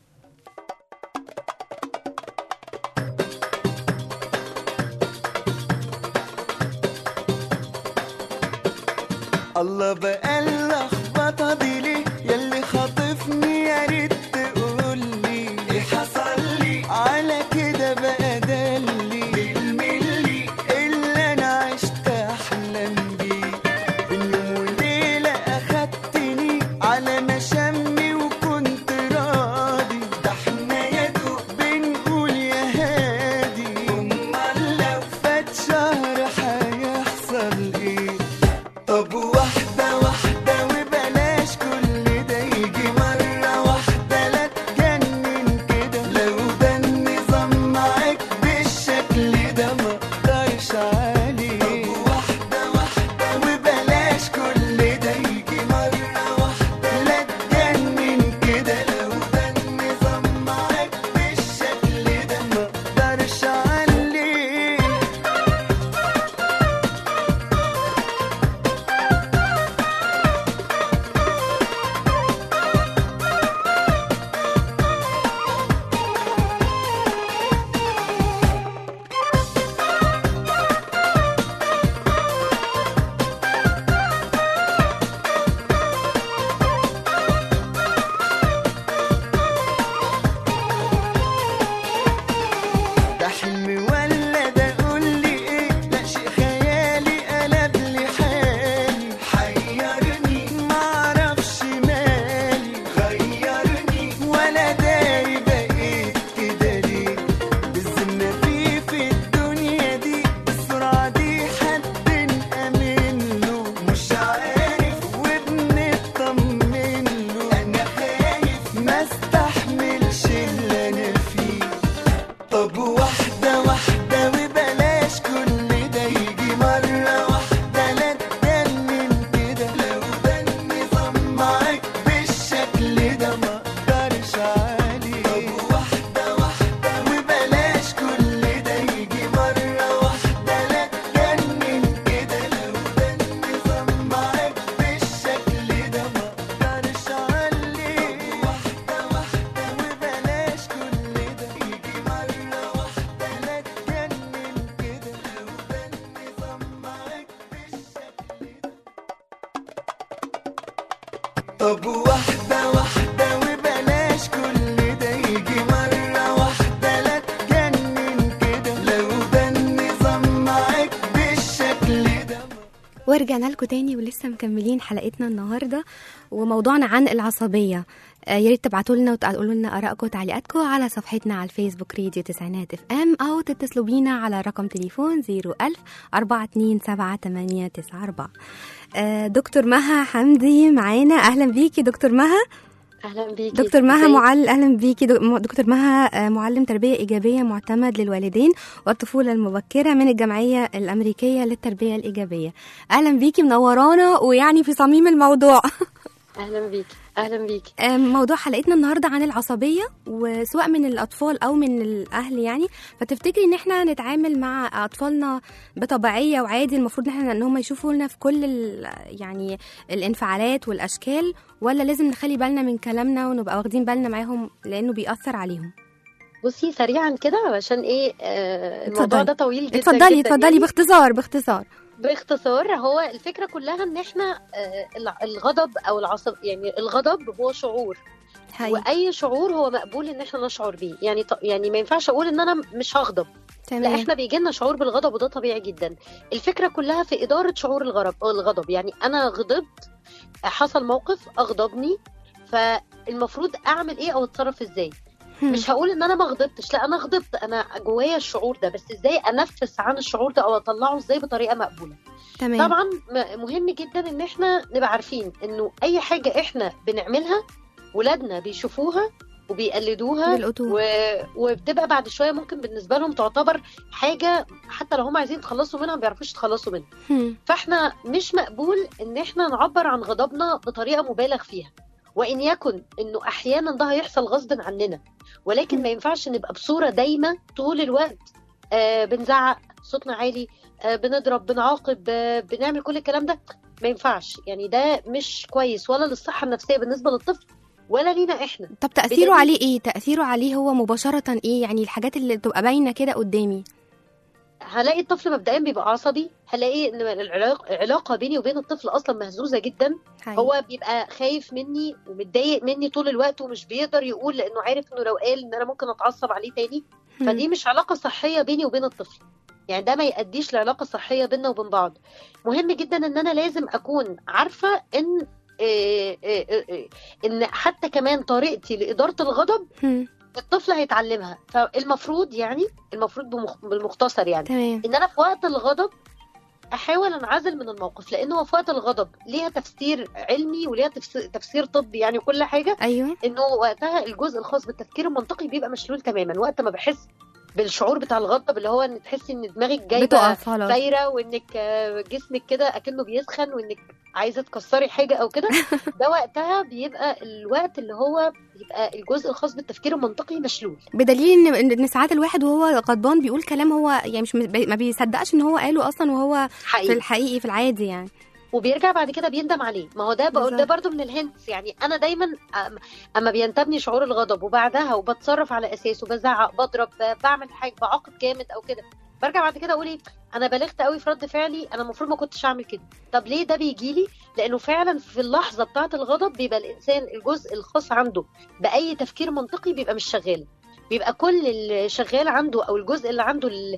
الله بقى اللخبطه دي ليه ياللي خاطفني، يا ريت تقولي ايه حصل لي على كده بقى دلي بالملي اللي انا عشت احلم بيه، باليوم وليله اخدتني على مشامي وكنت راضي، ده احنا يا دوب بنقول يا هادي، امال لو فات شهر هيحصل ايه؟ طب واحدة واحدة وبلاش كل ده يجي مرة واحدة، لا تجنن كده، لو ده النظام معاك بالشكل ده ما اقدرش عليه. طب واحدة واحدة وبلاش كل ده يجي مرة واحدة، لا تجنن كده، لو ده النظام معاك بالشكل ده ما اقدرش عليه. ده حلم ولا ده قولي ايه؟ لا شيء خيالي قلب لي حالي، حيرني معرفش مالي، غيرني ولا داري بقيت كده ليه، بالذمة في في الدنيا دي السرعة دي حد نأمن له، مش عارف وبنطمن له، انا خايف ما استحملش اللي انا فيه. طب واحدة واحدة وبلاش كل ده يجي مرة واحدة، لا تجنن كده، لو ده النظام معاك بالشكل ده ما اقدرش عليه. طب واحدة واحدة وبلاش كل ده يجي مرة واحدة، لا تجنن كده، لو ده النظام معاك بالشكل ده ما اقدرش عليه. طب واحدة واحدة وبلاش كل ده يجي مرة واحدة، لا تجنن كده، لو ده النظام معاك بالشكل ده. طب واحدة واحدة وبلاش كل ده يجي مرة واحدة، لا تجنن كده، لو ده النظام معاك بالشكل ده. ورجعنا لكم تاني ولسه مكملين حلقتنا النهارده وموضوعنا عن العصبيه. آه يا ريت تبعتوا لنا وتقولوا لنا ارائكم وتعليقاتكم على صفحتنا على الفيسبوك راديو تسعينات اف ام، او تتصلوا بينا على رقم تليفون صفر ألف أربعة اتنين سبعة تمانية تسعة أربعة. آه دكتور مها حمدي معانا، اهلا بيكي دكتور مها. اهلا بيكي دكتور مها معلم، اهلا بيكي دكتور مها، معلم تربيه ايجابيه معتمد للوالدين والطفوله المبكره من الجمعيه الامريكيه للتربيه الايجابيه. اهلا بيكي، منورانا ويعني في صميم الموضوع. اهلا بيكي اهلا بيكي. موضوع حلقتنا النهارده عن العصبيه، وسواء من الاطفال او من الاهل يعني، فتفتكري ان احنا نتعامل مع اطفالنا بطبيعيه وعادي، المفروض ان احنا ان هم يشوفوا لنا في كل يعني الانفعالات والاشكال، ولا لازم نخلي بالنا من كلامنا ونبقى واخدين بالنا معاهم لانه بيأثر عليهم؟ بصي سريعا كده علشان ايه آه الموضوع ده طويل جدا. اتفضلي اتفضلي باختصار باختصار باختصار. هو الفكره كلها ان احنا آه الغضب او العصب، يعني الغضب هو شعور هي. واي شعور هو مقبول ان احنا نشعر بيه. يعني ط... يعني ما ينفعش اقول ان انا مش هغضب، لا احنا بيجي لنا شعور بالغضب وده طبيعي جدا. الفكره كلها في اداره شعور الغضب الغضب يعني انا غضبت، حصل موقف اغضبني، فالمفروض اعمل ايه او اتصرف ازاي. مش هقول ان انا ما غضبتش، لا انا غضبت، انا جوايا الشعور ده، بس ازاي انفس عن الشعور ده او اطلعه ازاي بطريقه مقبوله. تمام. طبعا مهم جدا ان احنا نبقى عارفين انه اي حاجه احنا بنعملها ولادنا بيشوفوها وبيقلدوها و... وبتبقى بعد شويه ممكن بالنسبه لهم تعتبر حاجه حتى لو هم عايزين يتخلصوا منها ما بيعرفوش يتخلصوا منها. هم. فاحنا مش مقبول ان احنا نعبر عن غضبنا بطريقه مبالغ فيها، وان يكن انه احيانا ده هيحصل غصب عننا، ولكن ما ينفعش نبقى بصوره دايمه طول الوقت آه بنزعق، صوتنا عالي، آه بنضرب، بنعاقب، آه بنعمل كل الكلام ده. ما ينفعش، يعني ده مش كويس ولا للصحه النفسيه بالنسبه للطفل ولا لينا احنا. طب تأثيره عليه ايه؟ تأثيره عليه هو مباشرة ايه؟ يعني الحاجات اللي بتبقى باينة كده قدامي. هلاقي الطفل مبدئيا بيبقى عصبي، هلاقي ان العلاقة بيني وبين الطفل اصلا مهزوزة جدا. هاي. هو بيبقى خايف مني ومتضايق مني طول الوقت ومش بيقدر يقول، لانه عارف انه لو قال ان انا ممكن اتعصب عليه تاني. فدي مش علاقة صحية بيني وبين الطفل، يعني ده ما يؤديش لعلاقة صحية بيننا وبين بعض. مهم جدا ان انا لازم اكون عارفة ان إيه إيه إيه ان حتى كمان طريقتي لإدارة الغضب الطفل هيتعلمها. فالمفروض يعني المفروض بالمختصر يعني تمام. ان انا في وقت الغضب احاول انعزل من الموقف، لانه في وقت الغضب ليها تفسير علمي وليها تفسير طبي يعني وكل حاجة. أيوة. انه وقتها الجزء الخاص بالتفكير المنطقي بيبقى مشلول تماما. وقت ما بحس بالشعور بتاع الغضب اللي هو ان تحسي ان دماغك جايبه سايره وانك جسمك كده اكنه بيسخن وانك عايزه تكسري حاجه او كده، ده وقتها بيبقى الوقت اللي هو بيبقى الجزء الخاص بالتفكير المنطقي مشلول. بدليل ان ان ساعات الواحد وهو غضبان بيقول كلام هو يعني مش ما بيصدقش ان هو قاله اصلا وهو حقيقي. في الحقيقي في العادي يعني، وبيرجع بعد كده بيندم عليه. ما هو ده بقول ده برضو من الهنتس. يعني انا دايما اما بينتابني شعور الغضب وبعدها وبتصرف على اساسه، بزعق، بضرب، بعمل حاجه، بعاقب جامد او كده، برجع بعد كده اقول ايه انا بلغت قوي في رد فعلي، انا المفروض ما كنتش اعمل كده. طب ليه ده بيجي لي؟ لانه فعلا في اللحظه بتاعه الغضب بيبقى الانسان الجزء الخاص عنده باي تفكير منطقي بيبقى مش شغال، بيبقى كل اللي شغال عنده او الجزء اللي عنده اللي,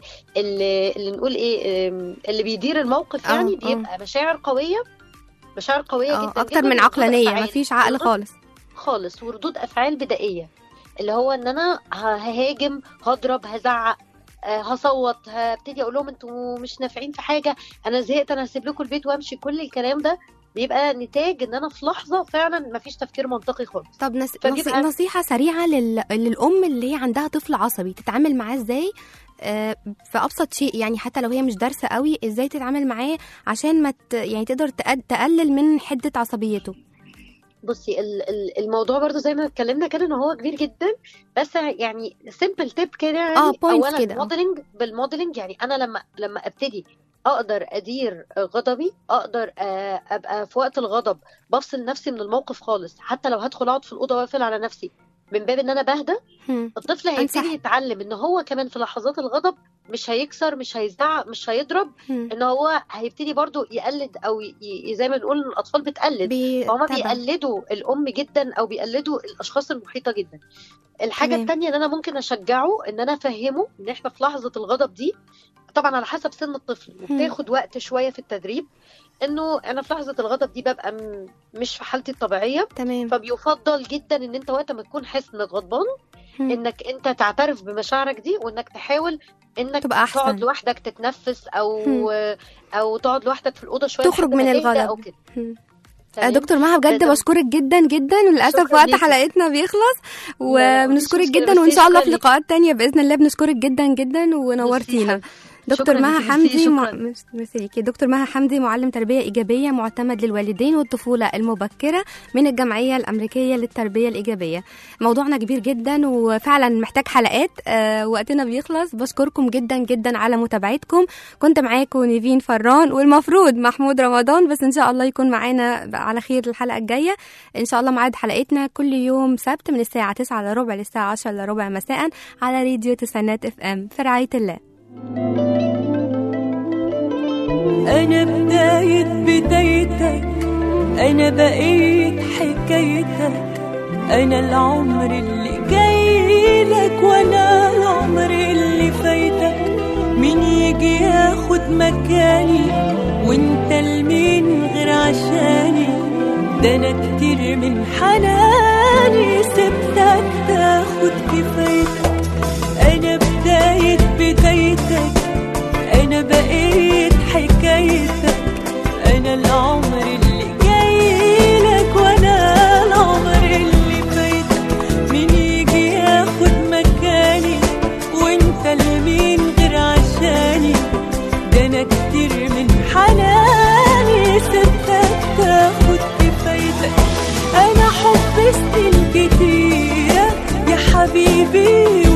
اللي نقول ايه اللي بيدير الموقف يعني أوه. بيبقى مشاعر قوية مشاعر قوية جدا اكتر من عقلانية، مفيش عقل خالص خالص، وردود افعال بدائية اللي هو ان انا ههاجم، هضرب، هزعق، هصوت، هبتدي اقول لهم انتوا مش نافعين في حاجة، انا زهقت، انا هسيب لكم البيت وامشي. كل الكلام ده بيبقى نتاج ان انا في لحظه فعلا ما فيش تفكير منطقي خالص. طب نس... فبيبقى... نصيحه سريعه لل... للام اللي هي عندها طفل عصبي تتعامل معاه ازاي آه في ابسط شيء، يعني حتى لو هي مش دارسه قوي ازاي تتعامل معاه عشان ما ت... يعني تقدر تقد... تقلل من حده عصبيته. بصي الموضوع برضو زي ما اتكلمنا كده ان هو كبير جدا، بس يعني سيمبل تيب كده يعني اه اولا كده موديلنج بالموديلنج. يعني انا لما لما ابتدي اقدر ادير غضبي، اقدر ابقى في وقت الغضب بفصل نفسي من الموقف خالص، حتى لو هدخل اقعد في الاوضه واقفل على نفسي من باب ان انا بهدى. الطفل هيبتدي يتعلم ان هو كمان في لحظات الغضب مش هيكسر، مش هيزعق، مش هيضرب، ان هو هيبتدي برضو يقلد او ي... زي ما بنقول الاطفال بتقلد بي... فهم بيقلدوا الام جدا او بيقلدوا الاشخاص المحيطه جدا. الحاجه الثانيه ان انا ممكن اشجعه ان انا افهمه ان احنا في لحظه الغضب دي، طبعا على حسب سن الطفل وبتاخد وقت شويه في التدريب، انه انا في لحظه الغضب دي ببقى م... مش في حالتي الطبيعيه. تمام. فبيفضل جدا ان انت وقت ما تكون حاسس انك غضبان انك انت تعترف بمشاعرك دي، وانك تحاول انك تقعد لوحدك تتنفس او م. او تقعد لوحدك في الاوضه شويه تخرج من الغضب. دكتور مها بجد بشكرك جدا جدا، وللاسف وقت حلقتنا بيخلص، وبنشكرك جدا، وان شاء الله في لقاءات تانية باذن الله. بنشكرك جدا جدا ونورتينا. دكتور مها حمدي مع... ميرسي دكتور مها حمدي معلم تربية إيجابية معتمد للوالدين والطفولة المبكرة من الجمعية الأمريكية للتربية الإيجابية. موضوعنا كبير جدا وفعلا محتاج حلقات، آه وقتنا بيخلص. بشكركم جدا جدا على متابعتكم. كنت معاكم نيفين فران والمفروض محمود رمضان، بس إن شاء الله يكون معانا على خير الحلقة الجاية إن شاء الله. ميعاد حلقتنا كل يوم سبت من الساعة تسعة إلا ربع للساعة عشرة إلا ربع مساء على راديو تسعينات اف ام. في رعاية الله. أنا بداية بدايتك، أنا بقيت حكايتك، أنا العمر اللي جاي لك وأنا العمر اللي فايتك. مين يجي ياخد مكاني وانت لمين غير عشاني؟ ده أنا كتير من حناني سبتك تاخد كفايتك. أنا بداية بدايتك، أنا بقيت حكايتك، أنا العمر اللي جاي لك وأنا العمر اللي فايتك. مين يجي ياخد مكاني وانت لمين غير عشاني؟ ده أنا كتير من حناني سبتك تاخد كفايتك. أنا حب سنين كتيرة يا حبيبي